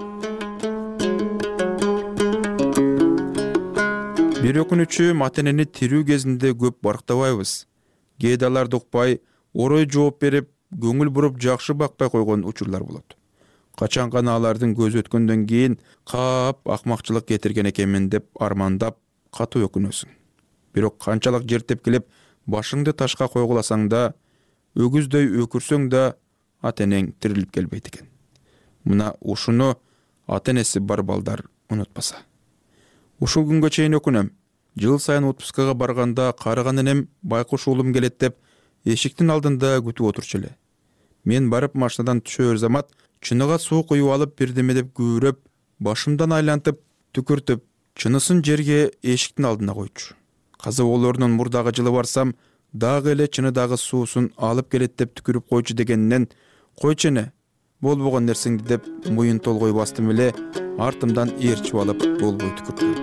Бир өкүнүчү ата-энени тирүү кезинде көп барктабайбыз. Кээде аларды укпай, орой жооп берип, көңүл буруп жакшы бакпай койгон учурлар болот. Качан гана алардын көзү өткөндөн кийин каап акмакчылык кетирген экенмин деп армандап, катуу өкүнөсүң. Бирок канчалык жер тепкилеп, башыңды ташка койгуласаң да, өгүздөй өкүрсөң да, ата-энең тирилип келбейт экен. Мына ушуну ата-энеси бар балдар унутпаса. Ушул күнгө чейин өкүнөм. Жыл сайын отпускага барганда карыган энем байкуш уулум келет деп эшиктин алдында күтүп отурчу эле. Мен барып машинадан түшөөр замат чыныга суу куюп алып бирдеме деп күбүрөп, башымдан айлантып, түкүртүп, чынысын жерге эшиктин алдына койчу. Каза болорунун мурдагы жылы барсам, дагы эле чыныдагы суусун алып келет деп түкүрүп койчу дегенинен, койчене, болбогон нерсеңди деп муйун толгой бастым эле, артымдан ээрчип алып болбой түкүрдүм.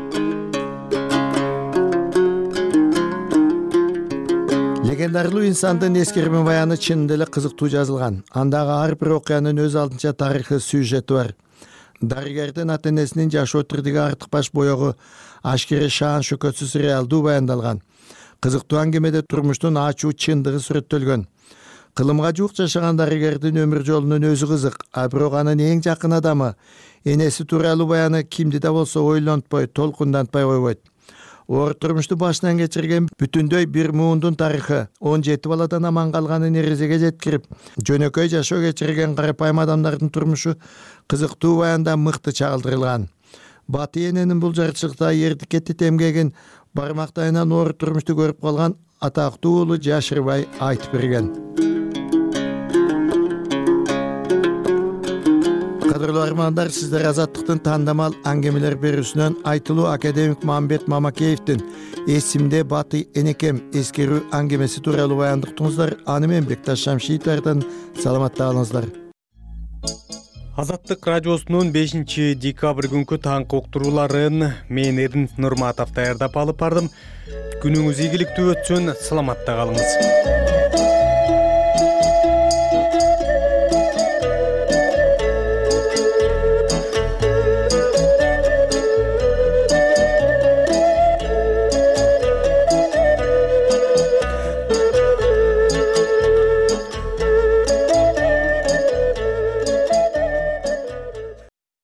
Легендарлуу инсандын эскерме баяны чынында эле кызыктуу жазылган. Андагы ар бир окуянын өз алдынча тарыхый сюжети бар. Дарыгердин ата-энесинин жашоо тирдиги артык баш боёгу ашкере шаан шөкөтсүз реалдуу баяндалган. Кызыктуу аңгемеде турмуштун ачуу чындыгы сүрөттөлгөн. Кылымга жуук жашаган дарыгердин өмүр жолунун өзү кызык, а бирок анын эң жакын адамы, энеси тууралуу баяны кимди да болсо ойлонтпой, толкундантпай койбойт. Оор турмушту башынан кечирген бүтүндөй бир муундун тарыхы 17 баладан аман калганын эрезеге жеткирип, жөнөкөй жашоо кечирген карапайым адамдардын турмушу кызыктуу баянда мыкты чагылдырылган. Баты эненин бул жарчылыкта эрдикетти эмгегин бармактайынан оор турмушту көрүп калган атактуу уулу Жашырбай айтып берген. Кадырлуу армандар, сиздер Азаттыктын тандамал аңгемелер берүүсүнөн айтылуу академик Мамбет Мамакеевдин эсимде баты энекем эскерүү аңгемеси тууралуу баяндыктыңыздар. Аны мен Бекташ Шамшиевдин саламатта калыңыздар. Азаттык радиосунун 5 декабрь күнкү таңкы уктурууларын мен Эрдин Нурматов даярдап алып бардым. Күнүңүз ийгиликтүү өтсүн, саламатта калыңыз.